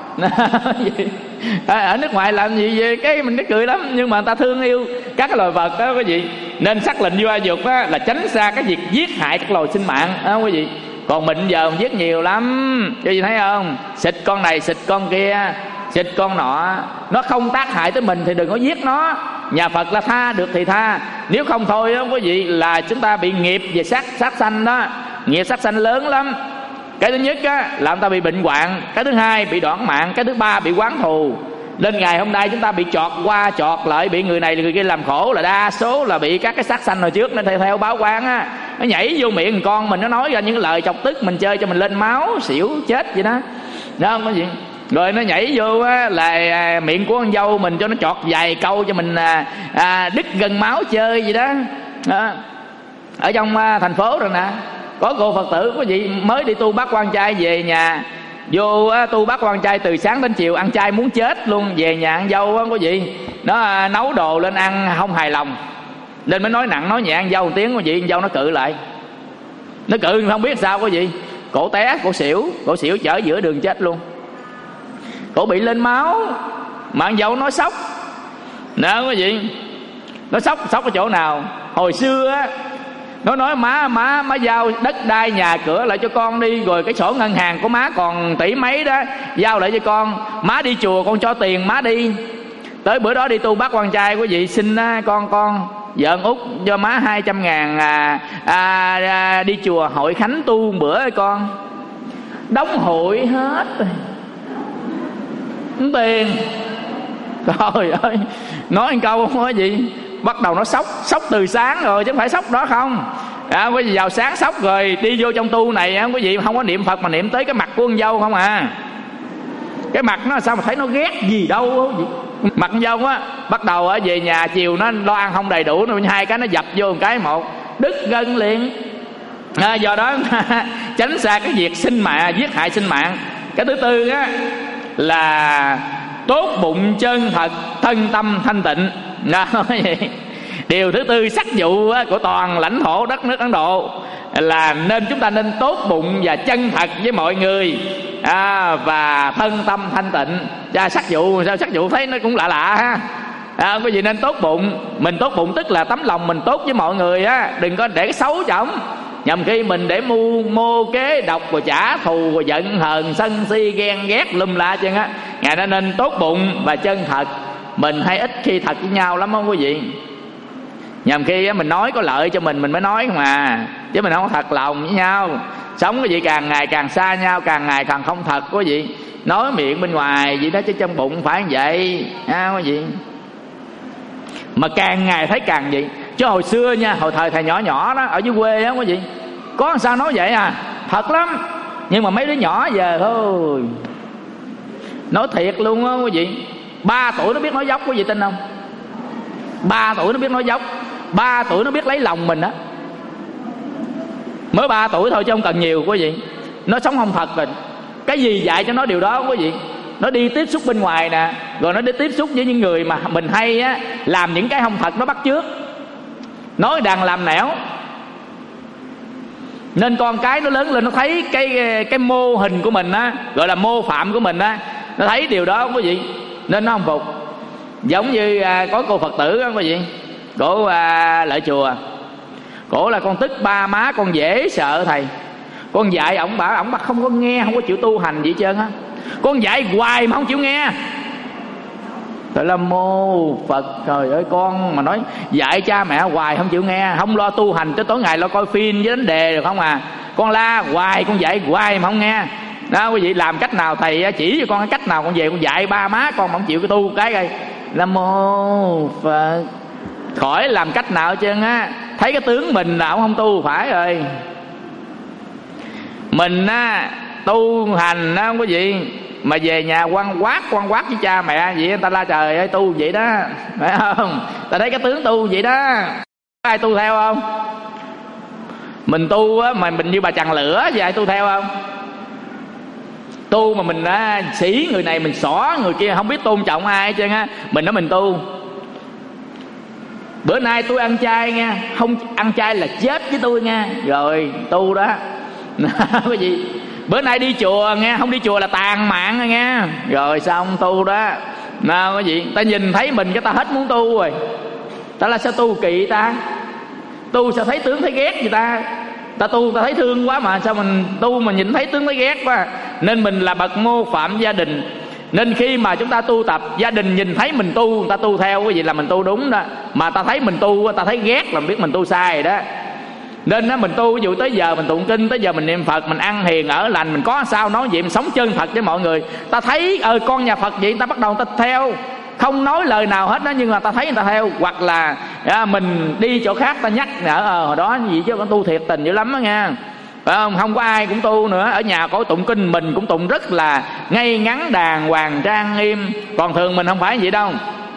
Ở nước ngoài làm gì vậy? Cái mình nó cười lắm, nhưng mà người ta thương yêu các cái loài vật đó quý vị. Nên sắc lệnh vô dục là tránh xa cái việc giết hại các loài sinh mạng đó quý vị. Còn mình giờ mình giết nhiều lắm, cho gì thấy không? Xịt con này, xịt con kia, xịt con nọ, nó không tác hại tới mình thì đừng có giết nó. Nhà Phật là tha được thì tha, nếu không thôi đó quý vị, là chúng ta bị nghiệp về sát sanh đó. Nghiệp sát sanh lớn lắm. Cái thứ nhất là chúng ta bị bệnh hoạn, cái thứ hai bị đoạn mạng, cái thứ ba bị oán thù. Nên ngày hôm nay chúng ta bị chọt qua chọt lại, bị người này người kia làm khổ, là đa số là bị các cái sát sanh hồi trước nó theo báo quán nó nhảy vô miệng con mình, nó nói ra những lời chọc tức mình, chơi cho mình lên máu xỉu chết vậy đó. Đó không có gì. Rồi nó nhảy vô là miệng của con dâu mình, cho nó chọt vài câu cho mình đứt gân máu chơi vậy đó. Ở trong thành phố rồi nè, có cô Phật tử quý vị mới đi tu bát quan trai về nhà, vô tu bát quan trai từ sáng đến chiều, ăn chay muốn chết luôn, về nhà ăn dâu quý vị, nó nấu đồ lên ăn không hài lòng, nên mới nói nặng nói nhẹ ăn dâu một tiếng quý vị. Ăn dâu nó cự lại, nó cự không biết sao quý vị, cổ té, cổ xỉu chở giữa đường chết luôn. Cổ bị lên máu mà ăn dâu nói sốc nè quý vị. Nó sốc ở chỗ nào? Hồi xưa nó nói má giao đất đai nhà cửa lại cho con đi, rồi cái sổ ngân hàng của má còn tỷ mấy đó giao lại cho con. Má đi chùa con cho tiền má đi. Tới bữa đó đi tu bát quan trai quý vị, xin con vợ út cho má 200.000 đi chùa hội khánh tu một bữa con. Đóng hội hết rồi, tiền. Trời ơi, nói một câu không có gì, bắt đầu nó sốc từ sáng rồi chứ không phải sốc đó không. Quý vị vào sáng sốc rồi đi vô trong tu này quý vị không có niệm Phật mà niệm tới cái mặt của con dâu không à. Cái mặt nó sao mà thấy nó ghét gì đâu. Mặt con dâu bắt đầu về nhà chiều nó lo ăn không đầy đủ, hai cái nó dập vô một cái một đứt gân liền. Do đó tránh xa cái việc sinh mạng, giết hại sinh mạng. Cái thứ tư là tốt bụng chân thật, thân tâm thanh tịnh. Điều thứ tư sắc dụ của toàn lãnh thổ đất nước Ấn Độ là nên chúng ta nên tốt bụng và chân thật với mọi người, và thân tâm thanh tịnh. Sắc dụ sao? Sắc dụ thấy nó cũng lạ ha. Cái gì nên tốt bụng? Mình tốt bụng tức là tấm lòng mình tốt với mọi người đừng có để cái xấu chổng. Nhằm khi mình để mô kế độc rồi trả thù rồi giận hờn sân si ghen ghét lum la chân Ngài đã nên tốt bụng và chân thật. Mình hay ít khi thật với nhau lắm không quý vị. Nhằm khi mình nói có lợi cho mình mới nói không à, chứ mình không thật lòng với nhau. Sống cái gì càng ngày càng xa nhau, càng ngày càng không thật quý vị. Nói miệng bên ngoài vậy đó chứ trong bụng phải như vậy quý vị. Mà càng ngày thấy càng vậy. Chứ hồi xưa nha, hồi thời thầy nhỏ đó ở dưới quê quý vị, có sao nói vậy thật lắm. Nhưng mà mấy đứa nhỏ giờ thôi, nói thiệt luôn quý vị. 3 tuổi nó biết nói dốc, quý vị tin không? 3 tuổi nó biết nói dốc, 3 tuổi nó biết lấy lòng mình Mới 3 tuổi thôi chứ không cần nhiều quý vị. Nó sống không thật rồi. Cái gì dạy cho nó điều đó quý vị? Nó đi tiếp xúc bên ngoài nè, rồi nó đi tiếp xúc với những người mà mình hay á, làm những cái không thật nó bắt chước, nói đằng làm nẻo. Nên con cái nó lớn lên nó thấy cái mô hình của mình á, gọi là mô phạm của mình á, nó thấy điều đó quý vị, nên nó không phục. Giống như có cô Phật tử đó quý vị, cổ lại chùa, cổ là con tức ba má con dễ sợ thầy. Con dạy ổng bảo không có nghe, không có chịu tu hành gì hết trơn á. Con dạy hoài mà không chịu nghe. Gọi là mô Phật. Trời ơi, con mà nói dạy cha mẹ hoài không chịu nghe, không lo tu hành, tới tối ngày lo coi phim với đánh đề được không à. Con la hoài, con dạy hoài mà không nghe. Đó quý vị, làm cách nào thầy chỉ cho con cái cách nào con về con dạy ba má con mà không chịu cái tu cái coi. Nam mô Phật. Khỏi làm cách nào hết trơn á. Thấy cái tướng mình nào không tu phải rồi. Mình á tu hành á quý vị, mà về nhà quan quát với cha mẹ vậy, người ta la trời ơi tu vậy đó, phải không? Ta thấy cái tướng tu vậy đó, có ai tu theo không? Mình tu á mà mình như bà chằn lửa vậy, ai tu theo không? Tu mà mình sĩ người này, mình xỏ người kia, không biết tôn trọng ai hết trơn á. Mình nói mình tu. Bữa nay tôi ăn chay nha, không ăn chay là chết với tôi nha. Rồi tu đó. Cái gì? Bữa nay đi chùa nghe, không đi chùa là tàn mạng rồi nghe. Rồi xong tu đó. Nào cái gì? Ta nhìn thấy mình cái ta hết muốn tu rồi. Ta là sao tu kỳ ta? Tu sao thấy tướng thấy ghét gì ta? Ta tu ta thấy thương quá mà sao mình tu mà nhìn thấy tướng thấy ghét quá. Nên mình là bậc mô phạm gia đình. Nên khi mà chúng ta tu tập, gia đình nhìn thấy mình tu, người ta tu theo, cái gì là mình tu đúng đó. Mà ta thấy mình tu, ta thấy ghét là biết mình tu sai rồi đó. Nên đó, mình tu ví dụ tới giờ mình tụng kinh, tới giờ mình niệm Phật, mình ăn hiền ở lành, mình có sao nói vậy, mình sống chân thật với mọi người. Ta thấy con nhà Phật vậy, ta bắt đầu ta theo, không nói lời nào hết đó, nhưng mà ta thấy người ta theo. Hoặc là mình đi chỗ khác ta nhắc nhở hồi đó gì chứ con tu thiệt tình dữ lắm đó nha, phải không? Không có ai cũng tu nữa. Ở nhà có tụng kinh mình cũng tụng rất là ngay ngắn đàng hoàng trang nghiêm. Còn thường mình không phải vậy đâu.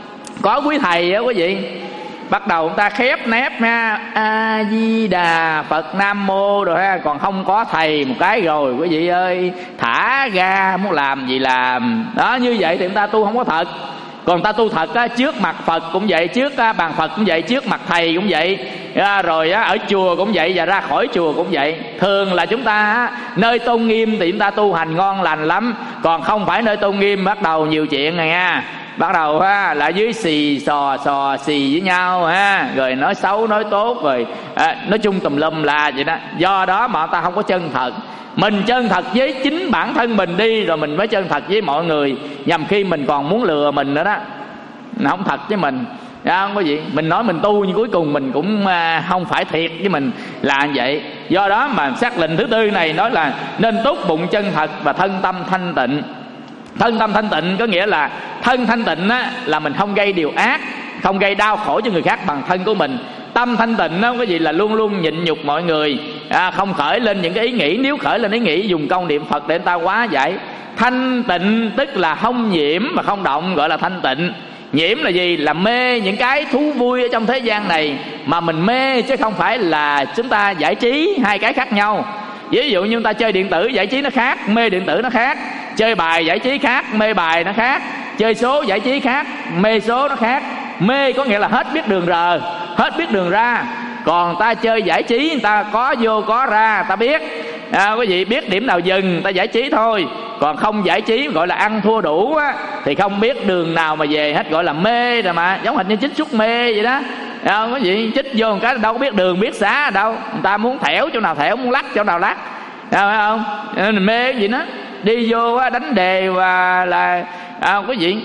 Có quý thầy á quý vị, bắt đầu người ta khép nép nha, A Di Đà Phật Nam Mô rồi ha. Còn không có thầy một cái rồi quý vị ơi, thả ga muốn làm gì làm đó. Như vậy thì người ta tu không có thật. Còn ta tu thật á, trước mặt Phật cũng vậy, trước bàn Phật cũng vậy, trước mặt thầy cũng vậy, rồi ở chùa cũng vậy, và ra khỏi chùa cũng vậy. Thường là chúng ta nơi tôn nghiêm thì chúng ta tu hành ngon lành lắm. Còn không phải nơi tôn nghiêm bắt đầu nhiều chuyện rồi nha. Bắt đầu là dưới xì xò xì với nhau ha, rồi nói xấu nói tốt, rồi nói chung tùm lum là vậy đó. Do đó mà ta không có chân thật. Mình chân thật với chính bản thân mình đi, rồi mình mới chân thật với mọi người. Nhằm khi mình còn muốn lừa mình nữa đó, không thật với mình. Không có gì. Mình nói mình tu nhưng cuối cùng mình cũng không phải thiệt với mình là vậy. Do đó mà sắc lệnh thứ tư này nói là nên tốt bụng chân thật và thân tâm thanh tịnh. Thân tâm thanh tịnh có nghĩa là thân thanh tịnh á, là mình không gây điều ác, không gây đau khổ cho người khác bằng thân của mình. Tâm thanh tịnh đó cái gì là luôn luôn nhịn nhục mọi người, không khởi lên những cái ý nghĩ. Nếu khởi lên ý nghĩ dùng công niệm Phật để người ta hóa giải. Thanh tịnh tức là không nhiễm mà không động, gọi là thanh tịnh. Nhiễm là gì? Là mê những cái thú vui ở trong thế gian này mà mình mê, chứ không phải là chúng ta giải trí. Hai cái khác nhau. Ví dụ như chúng ta chơi điện tử giải trí nó khác, mê điện tử nó khác. Chơi bài giải trí khác, mê bài nó khác. Chơi số giải trí khác, mê số nó khác. Mê có nghĩa là hết biết đường rờ, hết biết đường ra. Còn ta chơi giải trí, người ta có vô có ra, ta biết. Quý vị biết điểm nào dừng, ta giải trí thôi. Còn không giải trí gọi là ăn thua đủ á, thì không biết đường nào mà về hết, gọi là mê rồi mà. Giống hệt như chích thuốc mê vậy đó. Không có gì, chích vô một cái đâu có biết đường biết xá ở đâu. Người ta muốn thẻo chỗ nào thẻo, muốn lắc chỗ nào lắc, phải không? Nên mê cái gì đó. Đi vô đánh đề và là cái gì,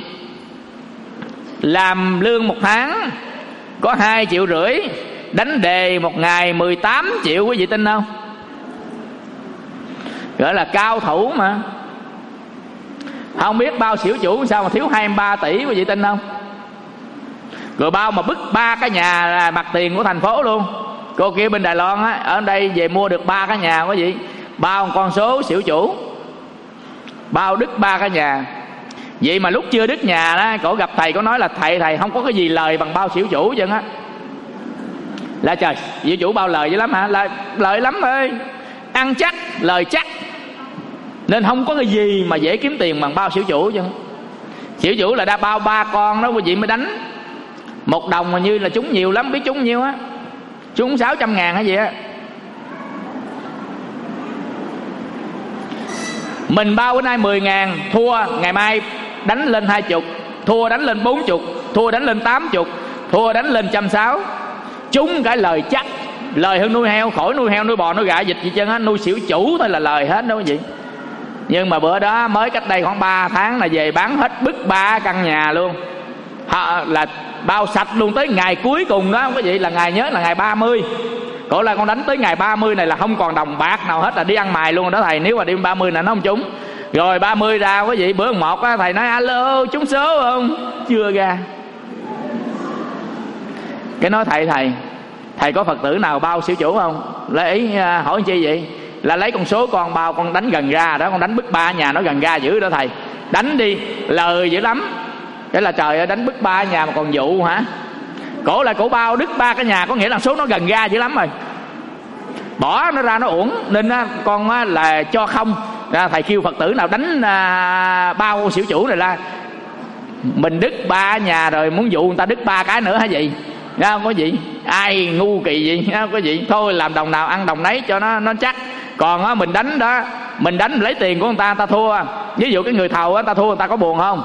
làm lương một tháng có 2,5 triệu, đánh đề một ngày 18 triệu, quý vị tin không? Gọi là cao thủ mà. Không biết bao xỉu chủ sao mà thiếu 23 tỷ, quý vị tin không? Rồi bao mà bứt 3 cái nhà là mặt tiền của thành phố luôn. Cô kia bên Đài Loan á, ở đây về mua được 3 cái nhà, quý vị. Bao một con số xỉu chủ, bao đứt 3 cái nhà. Vậy mà lúc chưa đứt nhà đó, cổ gặp thầy, có nói là thầy không có cái gì lời bằng bao xỉu chủ chứ á. Là trời, xỉu chủ bao lời dữ lắm hả? Là lời lắm ơi, ăn chắc, lời chắc. Nên không có cái gì mà dễ kiếm tiền bằng bao xỉu chủ chứ. Xỉu chủ là đã bao 3 con đó quý vị mới đánh. 1 đồng mà như là trúng nhiều lắm, biết trúng nhiêu á, trúng 600.000 hay gì á. Mình bao bữa nay 10.000, thua ngày mai đánh lên 20, thua đánh lên 40, thua đánh lên 80, thua đánh lên 160. Trúng cái lời chắc, lời hơn nuôi heo, khỏi nuôi heo nuôi bò nuôi gà dịch gì chân á, nuôi xỉu chủ thôi là lời hết đó quý vị. Nhưng mà bữa đó mới cách đây khoảng 3 tháng là về bán hết bứt 3 căn nhà luôn. Là bao sạch luôn tới ngày cuối cùng đó quý vị, là ngày nhớ là ngày 30. Cổ là con đánh tới ngày 30 này là không còn đồng bạc nào hết, là đi ăn mày luôn đó thầy. Nếu mà đi 30 là nó không trúng. Rồi 30 ra quý vị, bữa 1 á, thầy nói alo trúng số không? Chưa ra. Cái nói thầy có Phật tử nào bao xỉu chủ không? Lấy hỏi chi vậy? Là lấy con số con bao, con đánh gần ra đó, con đánh bứt 3 nhà nó gần ra dữ đó thầy. Đánh đi, lời dữ lắm. Cái là trời ơi, đánh bứt 3 nhà mà còn dụ hả? Cổ là cổ bao đứt 3 cái nhà, có nghĩa là số nó gần ra dữ lắm rồi. Bỏ nó ra nó uổng. Nên con là cho không. Thầy kêu Phật tử nào đánh bao xỉu chủ này là mình đứt 3 nhà rồi muốn dụ người ta đứt 3 cái nữa hả gì? Không có gì. Ai ngu kỳ gì? Không có gì. Thôi làm đồng nào ăn đồng nấy cho nó chắc. Còn mình đánh đó, mình đánh lấy tiền của người ta thua. Ví dụ cái người thầu người ta thua, người ta có buồn không?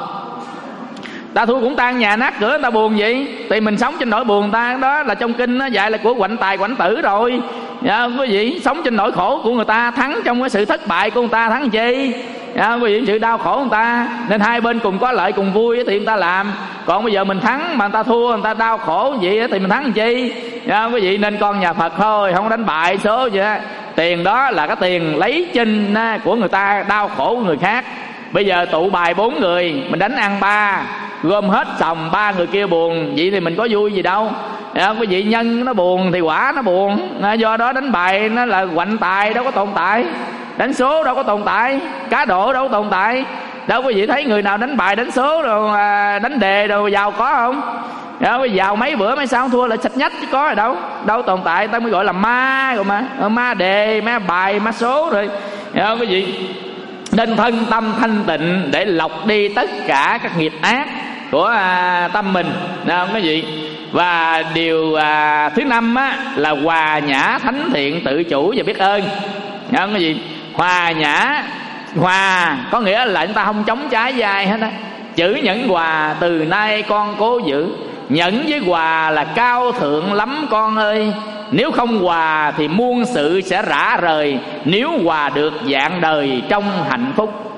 Ta thua cũng tan nhà nát cửa, người ta buồn gì? Thì mình sống trên nỗi buồn người ta. Đó là trong kinh nó dạy là của quạnh tài quạnh tử rồi. Quý vị, sống trên nỗi khổ của người ta, thắng trong cái sự thất bại của người ta, thắng chi? Quý vị, sự đau khổ của người ta. Nên hai bên cùng có lợi cùng vui thì người ta làm. Còn bây giờ mình thắng mà người ta thua, người ta đau khổ vậy thì mình thắng làm chi? Quý vị, nên con nhà Phật thôi, không đánh bại số vậy đó. Tiền đó là cái tiền lấy chinh của người ta, đau khổ của người khác. Bây giờ tụ bài 4 người, mình đánh ăn 3, gom hết sòng 3 người kia buồn, vậy thì mình có vui gì đâu. Quý vị, nhân nó buồn thì quả nó buồn. Do đó đánh bài nó là quạnh tài đâu có tồn tại, đánh số đâu có tồn tại, cá độ đâu có tồn tại. Đâu quý vị thấy người nào đánh bài đánh số rồi đánh đề rồi giàu có không? Giàu mấy bữa mấy sao thua lại sạch nhách chứ có rồi đâu. Đâu tồn tại, ta mới gọi là ma rồi mà. Ma đề, ma bài, ma số rồi. Quý vị, nên thân tâm thanh tịnh để lọc đi tất cả các nghiệp ác của tâm mình, không quý vị. Và điều thứ 5 á, là hòa nhã thánh thiện tự chủ và biết ơn, không quý vị. Hòa nhã, hòa có nghĩa là chúng ta không chống trái với ai hết á. Chữ nhẫn hòa từ nay con cố giữ. Nhẫn với hòa là cao thượng lắm con ơi. Nếu không hòa thì muôn sự sẽ rã rời. Nếu hòa được vạn đời trong hạnh phúc.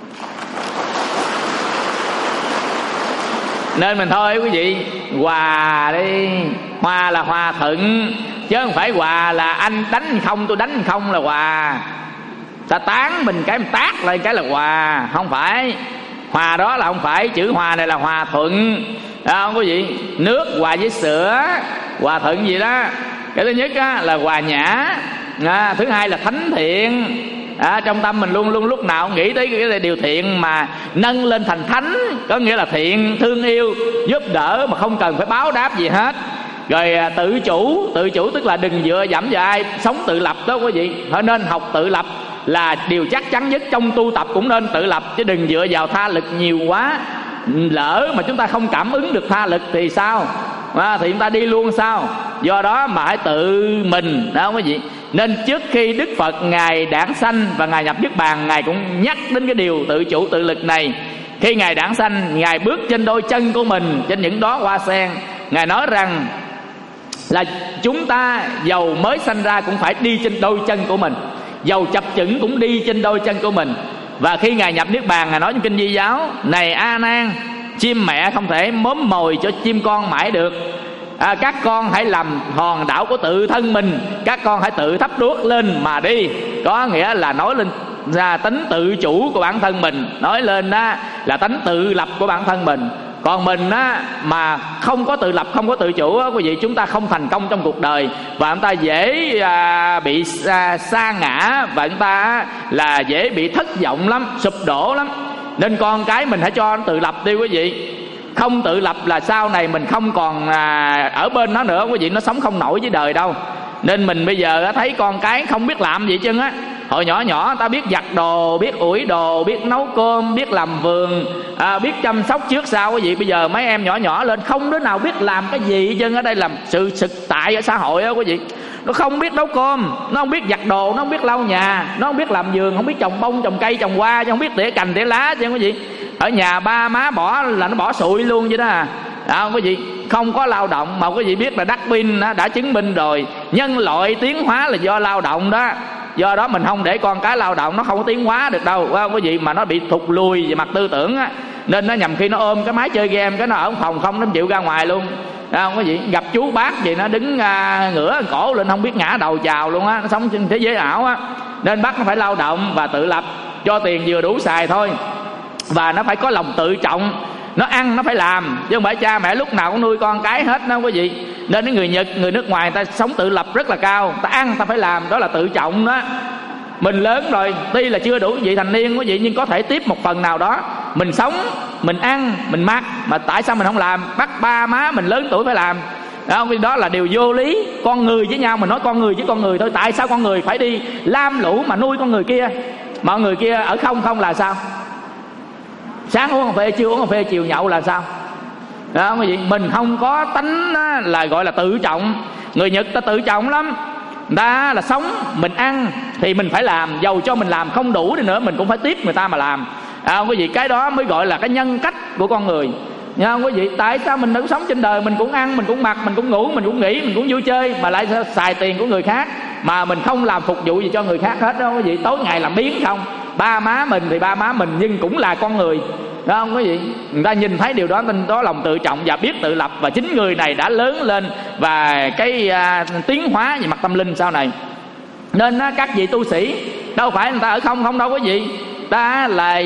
Nên mình thôi quý vị, hòa đi. Hòa là hòa thuận, chứ không phải hòa là anh đánh không tôi đánh không là hòa. Ta tán mình cái mình tát lại cái là hòa. Không phải. Hòa đó là không phải. Chữ hòa này là hòa thuận, không quý vị. Nước hòa với sữa, hòa thuận gì đó. Cái thứ nhất á, là hòa nhã. Thứ hai là thánh thiện. Trong tâm mình luôn luôn lúc nào nghĩ tới cái điều thiện mà nâng lên thành thánh. Có nghĩa là thiện, thương yêu, giúp đỡ mà không cần phải báo đáp gì hết. Rồi tự chủ. Tự chủ tức là đừng dựa dẫm vào ai, sống tự lập đó quý vị. Họ nên học tự lập là điều chắc chắn nhất. Trong tu tập cũng nên tự lập, chứ đừng dựa vào tha lực nhiều quá. Lỡ mà chúng ta không cảm ứng được tha lực thì sao? Thì chúng ta đi luôn sao? Do đó mà hãy tự mình đó quý vị. Nên trước khi Đức Phật Ngài đản sanh và Ngài nhập Niết Bàn, Ngài cũng nhắc đến cái điều tự chủ tự lực này. Khi Ngài đản sanh, Ngài bước trên đôi chân của mình, trên những đóa hoa sen. Ngài nói rằng là chúng ta dầu mới sanh ra cũng phải đi trên đôi chân của mình, dầu chập chững cũng đi trên đôi chân của mình. Và khi Ngài nhập Niết Bàn, Ngài nói trong Kinh Di Giáo: này A Nan, chim mẹ không thể mớm mồi cho chim con mãi được. Các con hãy làm hòn đảo của tự thân mình, các con hãy tự thắp đuốc lên mà đi. Có nghĩa là nói lên ra tính tự chủ của bản thân mình, nói lên đó là tính tự lập của bản thân mình. Còn mình á, mà không có tự lập, không có tự chủ á, quý vị, chúng ta không thành công trong cuộc đời. Và chúng ta dễ bị sa ngã. Và chúng ta là dễ bị thất vọng lắm, sụp đổ lắm. Nên con cái mình hãy cho nó tự lập đi quý vị. Không tự lập là sau này mình không còn ở bên nó nữa quý vị. Nó sống không nổi với đời đâu. Nên mình bây giờ thấy con cái không biết làm gì chứ á, Hồi nhỏ nhỏ ta biết giặt đồ, biết ủi đồ, biết nấu cơm, biết làm vườn, biết chăm sóc trước sau quý vị. Bây giờ mấy em nhỏ nhỏ lên không đứa nào biết làm cái gì chứ. Ở đây làm sự thực tại ở xã hội đó quý vị. Nó không biết nấu cơm, nó không biết giặt đồ, nó không biết lau nhà, nó không biết làm vườn, không biết trồng bông, trồng cây, trồng hoa, chứ không biết tỉa cành, tỉa lá chứ quý vị. Ở nhà ba má bỏ là nó bỏ sụi luôn vậy đó à. Quý vị không có lao động. Mà quý vị biết là Darwin đã chứng minh rồi, nhân loại tiến hóa là do lao động đó. Do đó mình không để con cái lao động, nó không có tiến hóa được đâu quý vị, mà nó bị thụt lùi về mặt tư tưởng á. Nên nó nhầm khi nó ôm cái máy chơi game, cái nó ở phòng không nó chịu ra ngoài luôn. Quý vị gặp chú bác gì nó đứng ngửa cổ lên không biết ngã đầu chào luôn á. Nó sống trên thế giới ảo á. Nên bắt nó phải lao động và tự lập, cho tiền vừa đủ xài thôi. Và nó phải có lòng tự trọng. Nó ăn nó phải làm, chứ không phải cha mẹ lúc nào cũng nuôi con cái hết đó quý vị. Nên những người Nhật, người nước ngoài, người ta sống tự lập rất là cao. Ta ăn ta phải làm, đó là tự trọng đó. Mình lớn rồi, tuy là chưa đủ vị thành niên quý vị, nhưng có thể tiếp một phần nào đó. Mình sống, mình ăn, mình mặc, mà tại sao mình không làm? Bắt ba má mình lớn tuổi phải làm. Đó là điều vô lý. Con người với nhau, mình nói con người với con người thôi. Tại sao con người phải đi lam lũ mà nuôi con người kia, mà người kia ở không là sao? Sáng uống cà phê, trưa uống cà phê, chiều nhậu là sao? Đó quý vị, mình không có tánh là gọi là tự trọng. Người Nhật ta tự trọng lắm. Người ta là sống, mình ăn thì mình phải làm, dầu cho mình làm không đủ đi nữa mình cũng phải tiếp người ta mà làm. Quý vị, cái đó mới gọi là cái nhân cách của con người. Nha quý vị, tại sao mình vẫn sống trên đời, mình cũng ăn, mình cũng mặc, mình cũng ngủ, mình cũng nghỉ, mình cũng vui chơi, mà lại xài tiền của người khác, mà mình không làm phục vụ gì cho người khác hết đó quý vị. Tối ngày làm biếng không. Ba má mình thì ba má mình, nhưng cũng là con người đó không quý vị. Người ta nhìn thấy điều đó nên có lòng tự trọng và biết tự lập. Và chính người này đã lớn lên và cái tiến hóa về mặt tâm linh sau này. Nên các vị tu sĩ đâu phải người ta ở không đâu quý vị. Ta là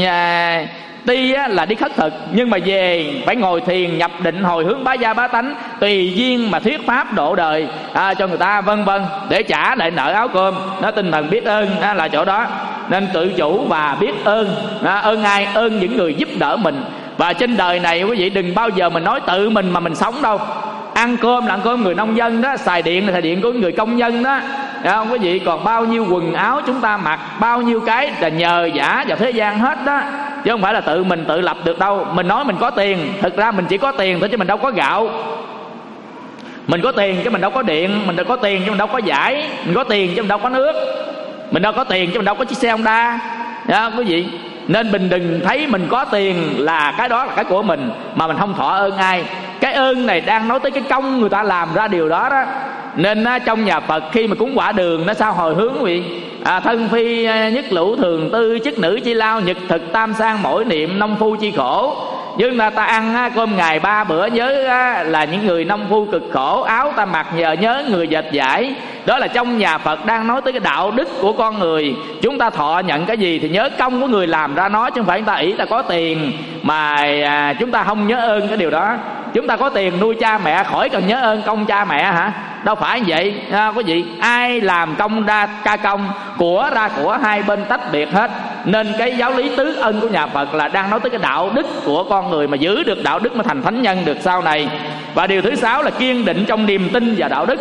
đi là đi khất thực, nhưng mà về phải ngồi thiền nhập định hồi hướng bá gia bá tánh, tùy duyên mà thuyết pháp độ đời cho người ta vân vân, để trả lại nợ áo cơm. Nó tinh thần biết ơn là chỗ đó. Nên tự chủ và biết ơn. Ơn ai? Ơn những người giúp đỡ mình. Và trên đời này quý vị đừng bao giờ mình nói tự mình mà mình sống đâu. Ăn cơm là ăn cơm người nông dân đó, xài điện là xài điện của người công nhân đó. Không quý vị, còn bao nhiêu quần áo chúng ta mặc, bao nhiêu cái là nhờ vả vào thế gian hết đó, chứ không phải là tự mình tự lập được đâu. Mình nói mình có tiền, thực ra mình chỉ có tiền thôi chứ mình đâu có gạo. Mình có tiền chứ mình đâu có điện, mình đâu có tiền chứ mình đâu có giải, mình có tiền chứ mình đâu có nước, mình đâu có tiền chứ mình đâu có chiếc xe Honda. Quý vị, nên mình đừng thấy mình có tiền là cái đó là cái của mình mà mình không thọ ơn ai. Cái ơn này đang nói tới cái công người ta làm ra điều đó đó. Nên trong nhà Phật khi mà cúng quả đường nó sao hồi hướng quý vị. Thân phi nhất lũ thường tư, chức nữ chi lao, nhật thực tam sang mỗi niệm, nông phu chi khổ. Nhưng là ta ăn cơm ngày 3 bữa, nhớ là những người nông phu cực khổ, áo ta mặc nhớ người dệt vải. Đó là trong nhà Phật đang nói tới cái đạo đức của con người. Chúng ta thọ nhận cái gì thì nhớ công của người làm ra nó, chứ không phải chúng ta ỷ ta có tiền mà chúng ta không nhớ ơn cái điều đó. Chúng ta có tiền nuôi cha mẹ khỏi cần nhớ ơn công cha mẹ hả? Đâu phải vậy quý vị. Ai làm công ra ca công, của ra của, hai bên tách biệt hết. Nên cái giáo lý tứ ân của nhà Phật là đang nói tới cái đạo đức của con người, mà giữ được đạo đức mới thành thánh nhân được sau này. Và điều thứ 6 là kiên định trong niềm tin và đạo đức.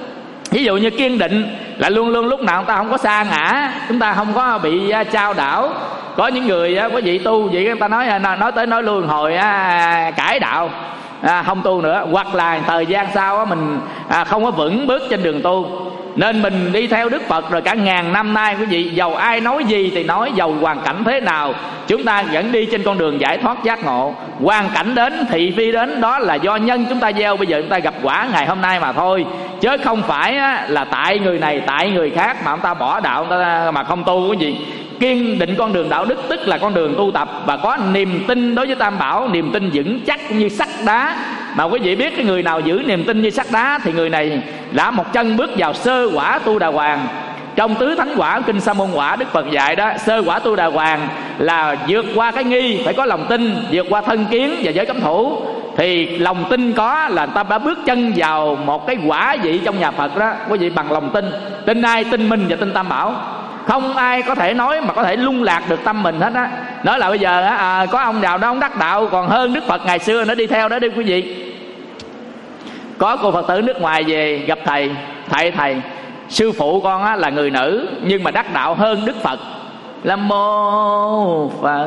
Ví dụ như kiên định là luôn luôn lúc nào chúng ta không có sa ngã, chúng ta không có bị chao đảo. Có những người quý vị tu vậy, người ta nói tới nói lui hồi cải đạo, không tu nữa, hoặc là thời gian sau mình không có vững bước trên đường tu. Nên mình đi theo Đức Phật rồi cả ngàn năm nay quý vị, dầu ai nói gì thì nói, dầu hoàn cảnh thế nào, chúng ta vẫn đi trên con đường giải thoát giác ngộ. Hoàn cảnh đến, thị phi đến, đó là do nhân chúng ta gieo, bây giờ chúng ta gặp quả ngày hôm nay mà thôi. Chứ không phải là tại người này, tại người khác mà chúng ta bỏ đạo, chúng ta mà không tu quý vị. Kiên định con đường đạo đức tức là con đường tu tập, và có niềm tin đối với Tam Bảo, niềm tin vững chắc như sắt đá. Mà quý vị biết cái người nào giữ niềm tin như sắt đá thì người này đã một chân bước vào sơ quả tu đà hoàng. Trong tứ thánh quả kinh Sa môn quả, Đức Phật dạy đó, sơ quả tu đà hoàng là vượt qua cái nghi, phải có lòng tin, vượt qua thân kiến và giới cấm thủ. Thì lòng tin có là ta đã bước chân vào một cái quả vị trong nhà Phật đó quý vị, bằng lòng tin. Tin ai? Tin mình và tin Tam Bảo. Không ai có thể nói mà có thể lung lạc được tâm mình hết á. Nói là bây giờ có ông nào đó ông đắc đạo còn hơn Đức Phật ngày xưa, nó đi theo đó đi quý vị. Có cô Phật tử nước ngoài về gặp thầy, thầy sư phụ con á, là người nữ nhưng mà đắc đạo hơn Đức Phật. Nam mô Phật.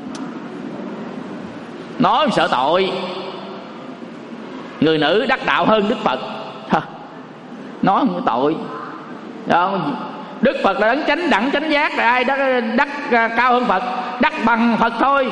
Nói sợ tội, người nữ đắc đạo hơn Đức Phật. Nói không có tội đó. Đức Phật là đấng chánh đẳng chánh giác, là ai đắc cao hơn Phật? Đắc bằng Phật thôi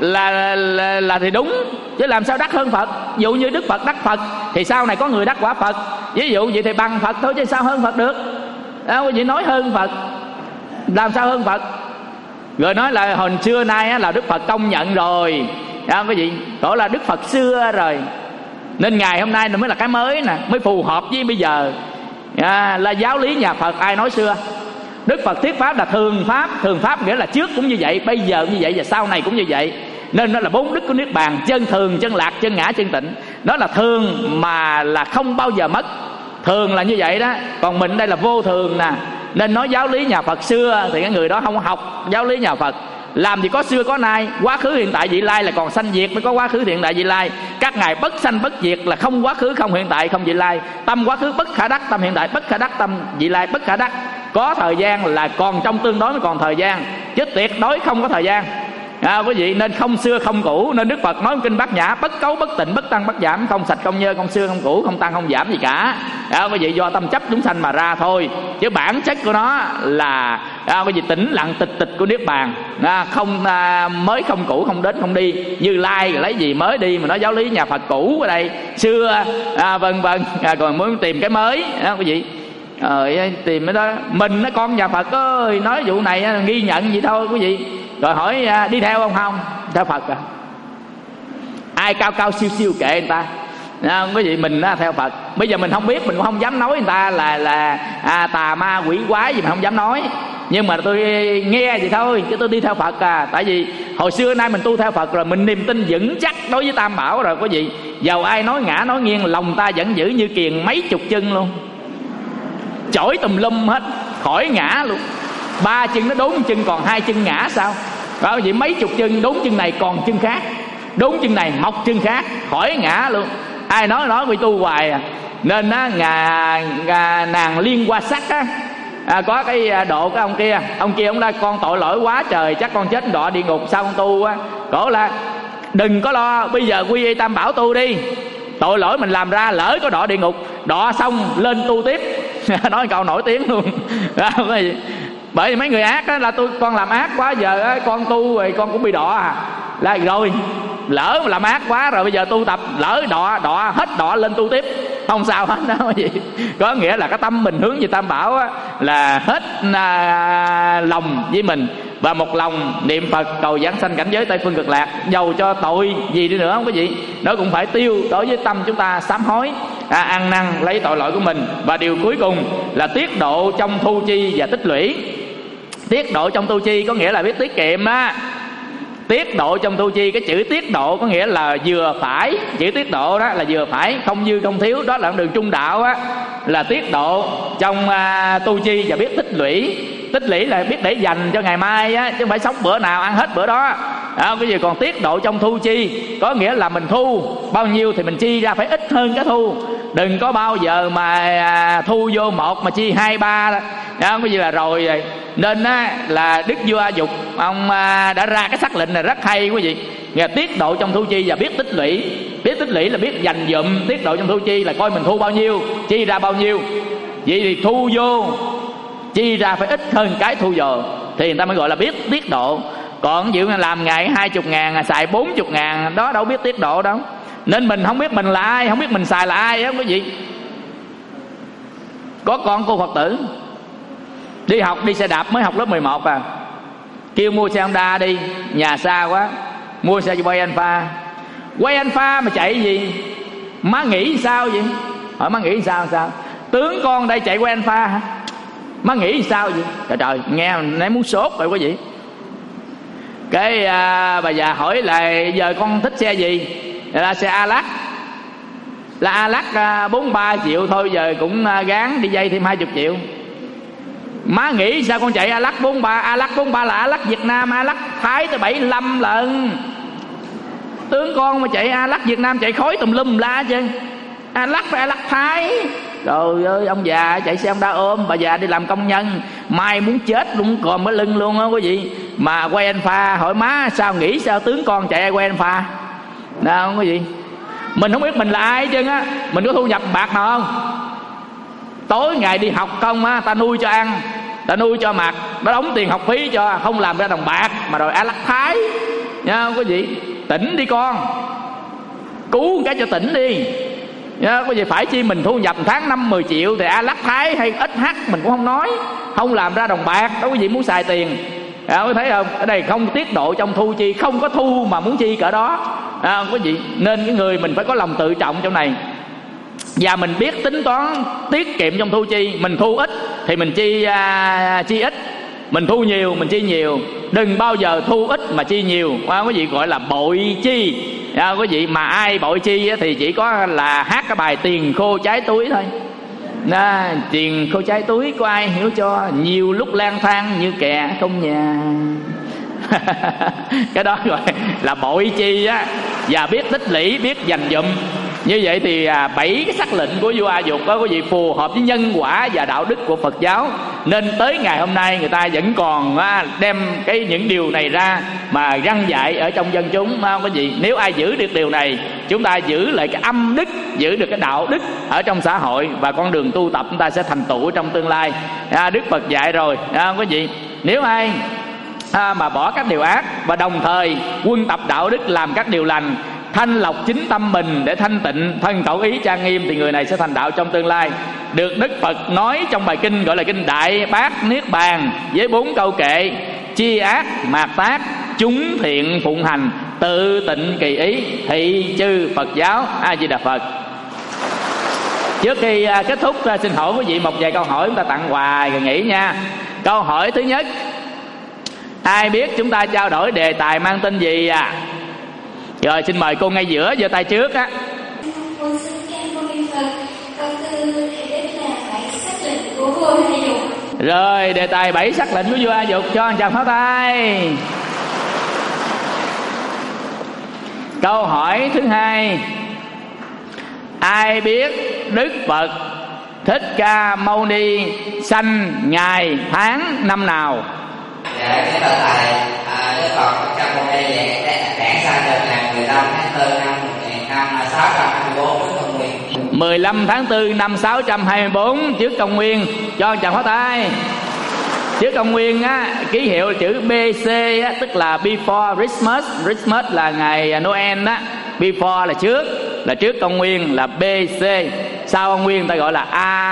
là thì đúng, chứ làm sao đắc hơn Phật? Ví dụ như Đức Phật đắc Phật thì sau này có người đắc quả Phật, ví dụ vậy thì bằng Phật thôi chứ sao hơn Phật được? Đó, quý vị nói hơn Phật, làm sao hơn Phật? Rồi nói là hồi xưa nay á, là Đức Phật công nhận rồi đó, quý vị, đó là Đức Phật xưa rồi, nên ngày hôm nay mới là cái mới nè, mới phù hợp với bây giờ. Là giáo lý nhà Phật ai nói xưa? Đức Phật thuyết pháp là thường pháp. Thường pháp nghĩa là trước cũng như vậy, bây giờ cũng như vậy, và sau này cũng như vậy. Nên nó là 4 đức của Niết Bàn: chân thường, chân lạc, chân ngã, chân tịnh. Nó là thường mà là không bao giờ mất. Thường là như vậy đó, còn mình đây là vô thường nè. Nên nói giáo lý nhà Phật xưa thì cái người đó không học giáo lý nhà Phật. Làm gì có xưa có nay, quá khứ hiện tại vị lai là còn sanh diệt mới có quá khứ hiện tại vị lai. Các ngài bất sanh bất diệt là không quá khứ, không hiện tại, không vị lai. Tâm quá khứ bất khả đắc, tâm hiện tại bất khả đắc, tâm vị lai bất khả đắc. Có thời gian là còn trong tương đối mới còn thời gian, chứ tuyệt đối không có thời gian. Quý vị, nên không xưa không cũ. Nên Đức Phật nói trong kinh Bát Nhã: bất cấu bất tịnh, bất tăng bất giảm, không sạch không nhơ, không xưa không cũ, không tăng không giảm gì cả. Quý vị, do tâm chấp chúng sanh mà ra thôi, chứ bản chất của nó là quý vị tĩnh lặng tịch tịch của Niết Bàn. Không mới không cũ, không đến không đi. Như Lai lấy gì mới đi mà nói giáo lý nhà Phật cũ ở đây xưa vân vân, còn muốn tìm cái mới quý vị. Tìm cái đó mình, con nhà Phật ơi, nói vụ này ghi nhận gì thôi quý vị. Rồi hỏi đi theo ông không? Theo Phật à? Ai cao cao siêu siêu kệ người ta. Quý vị, mình theo Phật. Bây giờ mình không biết, mình cũng không dám nói người ta là tà ma quỷ quái gì, mình không dám nói. Nhưng mà tôi nghe vậy thôi, chứ tôi đi theo Phật à. Tại vì hồi xưa nay mình tu theo Phật rồi, mình niềm tin vững chắc đối với Tam Bảo rồi quý vị. Dầu ai nói ngã nói nghiêng, lòng ta vẫn giữ như kiền mấy chục chân luôn, chổi tùm lum hết, khỏi ngã luôn. 3 chân nó đốn chân, còn 2 chân ngã sao? Đó vậy, mấy chục chân, đốn chân này còn chân khác, đốn chân này mọc chân khác, khỏi ngã luôn. Ai nói bị tu hoài à. Nên á, nàng Liên Hoa Sắc á, có cái độ cái ông kia ông nói con tội lỗi quá trời, chắc con chết đọa địa ngục, sao con tu á? Cổ là đừng có lo, bây giờ quy y Tam Bảo tu đi. Tội lỗi mình làm ra lỡ có đọa địa ngục, đọa xong lên tu tiếp. Nói câu nổi tiếng luôn. Bởi vì mấy người ác đó, là con làm ác quá, giờ con tu rồi con cũng bị đọa à. Là rồi, lỡ mà làm ác quá rồi, bây giờ tu tập lỡ đọa hết đọa lên tu tiếp, không sao hết đó gì. Có nghĩa là cái tâm mình hướng về Tam Bảo á, là hết lòng với mình, và một lòng niệm Phật cầu giảng sanh cảnh giới Tây Phương Cực Lạc. Dầu cho tội gì đi nữa không quý vị, nó cũng phải tiêu đối với tâm chúng ta sám hối, ăn năn lấy tội lỗi của mình. Và điều cuối cùng là tiết độ trong thu chi và tích lũy. Tiết độ trong tu chi có nghĩa là biết tiết kiệm á. Tiết độ trong tu chi, cái chữ tiết độ có nghĩa là vừa phải. Chữ tiết độ đó là vừa phải, không dư không thiếu, đó là đường trung đạo á, là tiết độ trong tu chi. Và biết tích lũy. Tích lũy là biết để dành cho ngày mai á, chứ không phải sống bữa nào ăn hết bữa đó. Cái gì còn tiết độ trong thu chi có nghĩa là mình thu bao nhiêu thì mình chi ra phải ít hơn cái thu. Đừng có bao giờ mà thu vô một mà chi 2, 3 đó. Cái gì là rồi. Nên á, là Đức Vua A Dục ông đã ra cái sắc lệnh này rất hay quý vị. Nghe tiết độ trong thu chi và biết tích lũy. Biết tích lũy là biết dành dụm. Tiết độ trong thu chi là coi mình thu bao nhiêu, chi ra bao nhiêu. Vậy thì thu vô chi ra phải ít hơn cái thu vô thì người ta mới gọi là biết tiết độ. Còn ví dụ làm ngày 20.000 xài 40.000, đó đâu biết tiết độ đâu. Nên mình không biết mình là ai, không biết mình xài là ai á quý vị. Có con cô Phật tử đi học, đi xe đạp, mới học lớp 11 à, kêu mua xe Honda đi, nhà xa quá, mua xe quay Alpha. Quay Alpha mà chạy gì? Má nghĩ sao vậy? Hỏi má nghĩ sao? Tướng con đây chạy quay Alpha hả? Má nghĩ sao vậy? Trời nghe nãy muốn sốt rồi quý vị. Cái bà già hỏi là giờ con thích xe gì? Là xe Alac. Là Alac 43 triệu thôi, giờ cũng gán đi dây thêm 20 triệu. Má nghĩ sao con chạy Alac 43? Alac 43 là Alac Việt Nam, Alac Thái tới 75 lần. Tướng con mà chạy Alac Việt Nam chạy khói tùm lum la chứ. Alac phải Alac Thái. Trời ơi, ông già chạy xe Honda ôm, bà già đi làm công nhân, mai muốn chết luôn, còn mới lưng luôn á quý vị. Mà quay anh pha hỏi má sao nghĩ sao tướng con chạy ai quay anh pha đâu không quý vị. Mình không biết mình là ai hết trơn á. Mình có thu nhập bạc nào không? Tối ngày đi học công á, ta nuôi cho ăn, ta nuôi cho mặc, nó đóng tiền học phí cho, không làm ra đồng bạc mà rồi á lắc thái nha quý vị. Tỉnh đi con, cứu một cái cho tỉnh đi nha quý vị. Phải chi mình thu nhập tháng 5-10 triệu thì á lắc thái hay ít hắc mình cũng không nói, không làm ra đồng bạc đó quý vị. Muốn xài tiền quý thấy không, ở đây không tiết độ trong thu chi, không có thu mà muốn chi cỡ đó quý vị. Nên cái người mình phải có lòng tự trọng trong này, và mình biết tính toán tiết kiệm trong thu chi. Mình thu ít thì mình chi ít, mình thu nhiều mình chi nhiều. Đừng bao giờ thu ít mà chi nhiều quý vị, gọi là bội chi quý vị. Mà ai bội chi thì chỉ có là hát cái bài tiền khô cháy túi thôi. Tiền khô cháy túi có ai hiểu cho, nhiều lúc lang thang như kẻ không nhà. Cái đó gọi là bội chi á. Và biết tích lũy, biết dành dụm. Như vậy thì 7 cái sắc lệnh của vua A Dục đó quý vị phù hợp với nhân quả và đạo đức của Phật giáo. Nên tới ngày hôm nay người ta vẫn còn đem những điều này ra mà răn dạy ở trong dân chúng quý vị. Nếu ai giữ được điều này, chúng ta giữ lại cái âm đức, giữ được cái đạo đức ở trong xã hội, và con đường tu tập chúng ta sẽ thành tựu trong tương lai. Đức Phật dạy rồi quý vị. Nếu ai mà bỏ các điều ác và đồng thời quân tập đạo đức, làm các điều lành, thanh lọc chính tâm mình để thanh tịnh thân khẩu ý trang nghiêm, thì người này sẽ thành đạo trong tương lai. Được Đức Phật nói trong bài kinh gọi là kinh Đại Bát Niết Bàn với 4 câu kệ: chi ác mạt tác, chúng thiện phụng hành, tự tịnh kỳ ý, thị chư Phật giáo. A Di Đà Phật. Trước khi kết thúc, xin hỏi quý vị một vài câu hỏi, chúng ta tặng quà rồi nghỉ nha. Câu hỏi thứ nhất, ai biết chúng ta trao đổi đề tài mang tên gì Rồi xin mời cô ngay giữa, giơ tay trước á. Con xin cảm ơn Phật. Câu tư đề là 7 sắc lệnh của vua A Dục. Rồi đề tài 7 sắc lệnh của vua A Dục, cho anh chàng pháo tay. Câu hỏi thứ hai, ai biết Đức Phật Thích Ca Mâu Ni sanh ngày tháng năm nào? Dạ, cái đề tài Đức Phật Thích Ca Mâu Ni đản sanh được ngày 15 tháng 4 năm 624 trước công nguyên. 15 tháng 4 năm 624 trước công nguyên, cho chàng pháo tay. Trước công nguyên á, ký hiệu chữ BC á, tức là before Christmas. Christmas là ngày Noel á. Before là trước công nguyên là BC. Sau công nguyên ta gọi là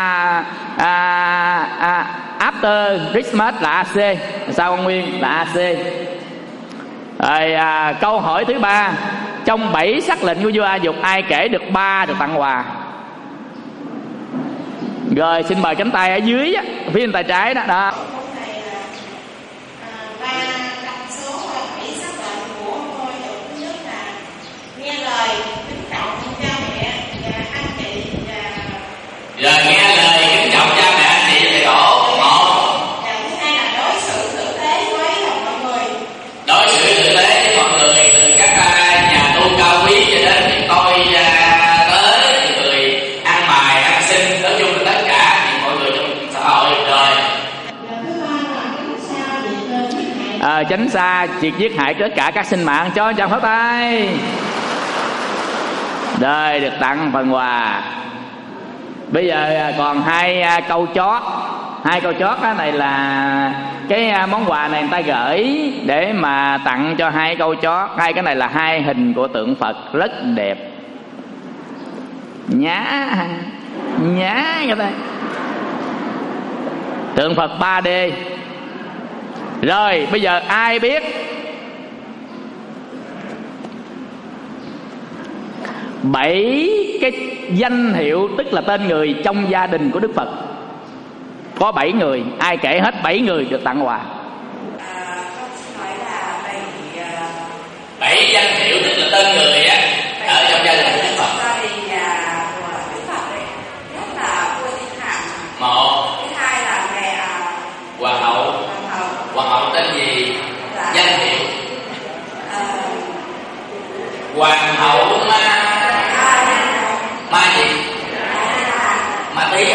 after Christmas là AC. Sau công nguyên là AC. Rồi, câu hỏi thứ ba, trong 7 sắc lệnh của vua A Dục, ai kể được 3 được tặng quà? Rồi xin mời cánh tay ở dưới á, phía bên tay trái đó. Đó. Rồi nghe lời kính trọng cha mẹ, anh chị và thầy tổ. Một. Thứ hai là đối xử tử tế với mọi người. Đối xử tử tế với mọi người, từ các nhà tu cao quý cho đến những tôi tới những người ăn mày ăn xin, nói chung là tất cả những mọi người trong xã hội. Rồi. Thứ ba là tránh xa triệt giết hại tất cả các sinh mạng, cho chàng pháo tay. Rồi được tặng phần quà. Bây giờ còn 2 câu chót. 2 câu chót này là cái món quà này người ta gửi để mà tặng cho 2 câu chót. 2 cái này là 2 hình của tượng Phật rất đẹp. Nhá các bạn. Tượng Phật 3D. Rồi bây giờ ai biết 7 cái danh hiệu, tức là tên người trong gia đình của Đức Phật? Có 7 người, ai kể hết 7 người được tặng quà. con xin hỏi là 7 danh hiệu tức là tên người á ở trong gia đình của Đức Phật. Gia đình của Đức Phật đấy, nhất là vua Thiên Hạng. 1. Thứ hai là mẹ Hoàng hậu. Hoàng hậu tên gì? Danh hiệu Hoàng hậu Ma gì? Ma Tí.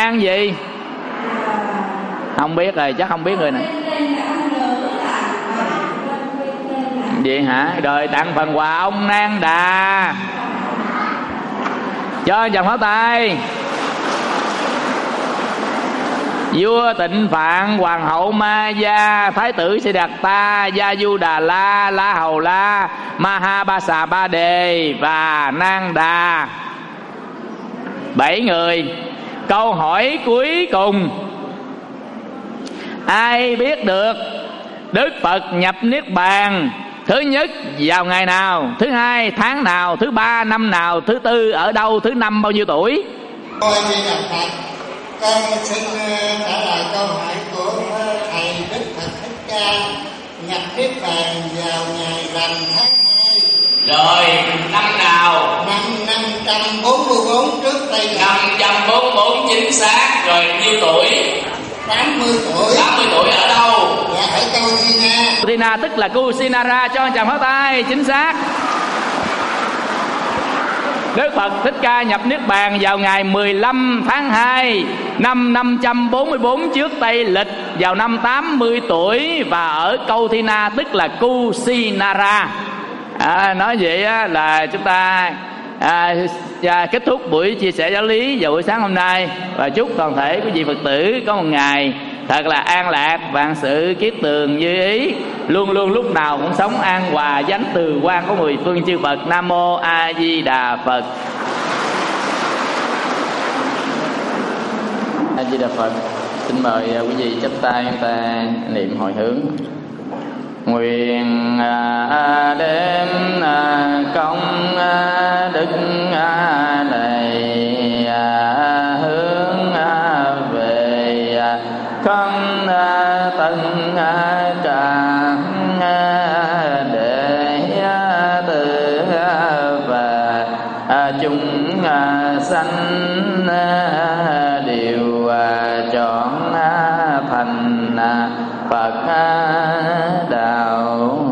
Nang gì? Không biết rồi, chắc không biết người này. Vậy hả? Rồi tặng phần quà ông Nang Đà, cho chàng pháo tay. Vua Tịnh Phạn, Hoàng hậu Ma Gia, Thái tử Siddhartha, Gia Du Đà La, La Hầu La, Maha Ba Xà Ba Đề và Nang Đà. 7 người. Câu hỏi cuối cùng: ai biết được Đức Phật nhập Niết Bàn thứ nhất vào ngày nào, thứ hai tháng nào, thứ ba năm nào, thứ tư ở đâu, thứ năm bao nhiêu tuổi? Con Di Đà Phật, con xin trả lời câu hỏi của thầy Đức Phật Thích Ca nhập Niết Bàn vào ngày rằm tháng 2. Rồi năm nào? Năm 544 trước Tây Lịch. 544 chính xác. Rồi nhiêu tuổi? 80 tuổi. 80 tuổi ở đâu? Dạ ở Kusina. Kusina tức là Kusinara, cho chàng pháo tay. Chính xác. Đức Phật Thích Ca nhập Niết Bàn vào ngày 15 tháng 2 năm 544 trước Tây Lịch, vào năm 80 tuổi và ở Kauthina tức là Kusinara. Nói vậy là chúng ta kết thúc buổi chia sẻ giáo lý vào buổi sáng hôm nay, và chúc toàn thể quý vị Phật tử có một ngày thật là an lạc, vạn sự kiết tường như ý, luôn luôn lúc nào cũng sống an hòa, chánh từ quan của 10 phương chư Phật. Nam mô A Di Đà Phật. A Di Đà Phật. Xin mời quý vị chắp tay chúng ta niệm hồi hướng. Nguyện đêm công đức này hướng về khấn tân tràng để tự và chúng sanh đều chọn thành Phật đạo.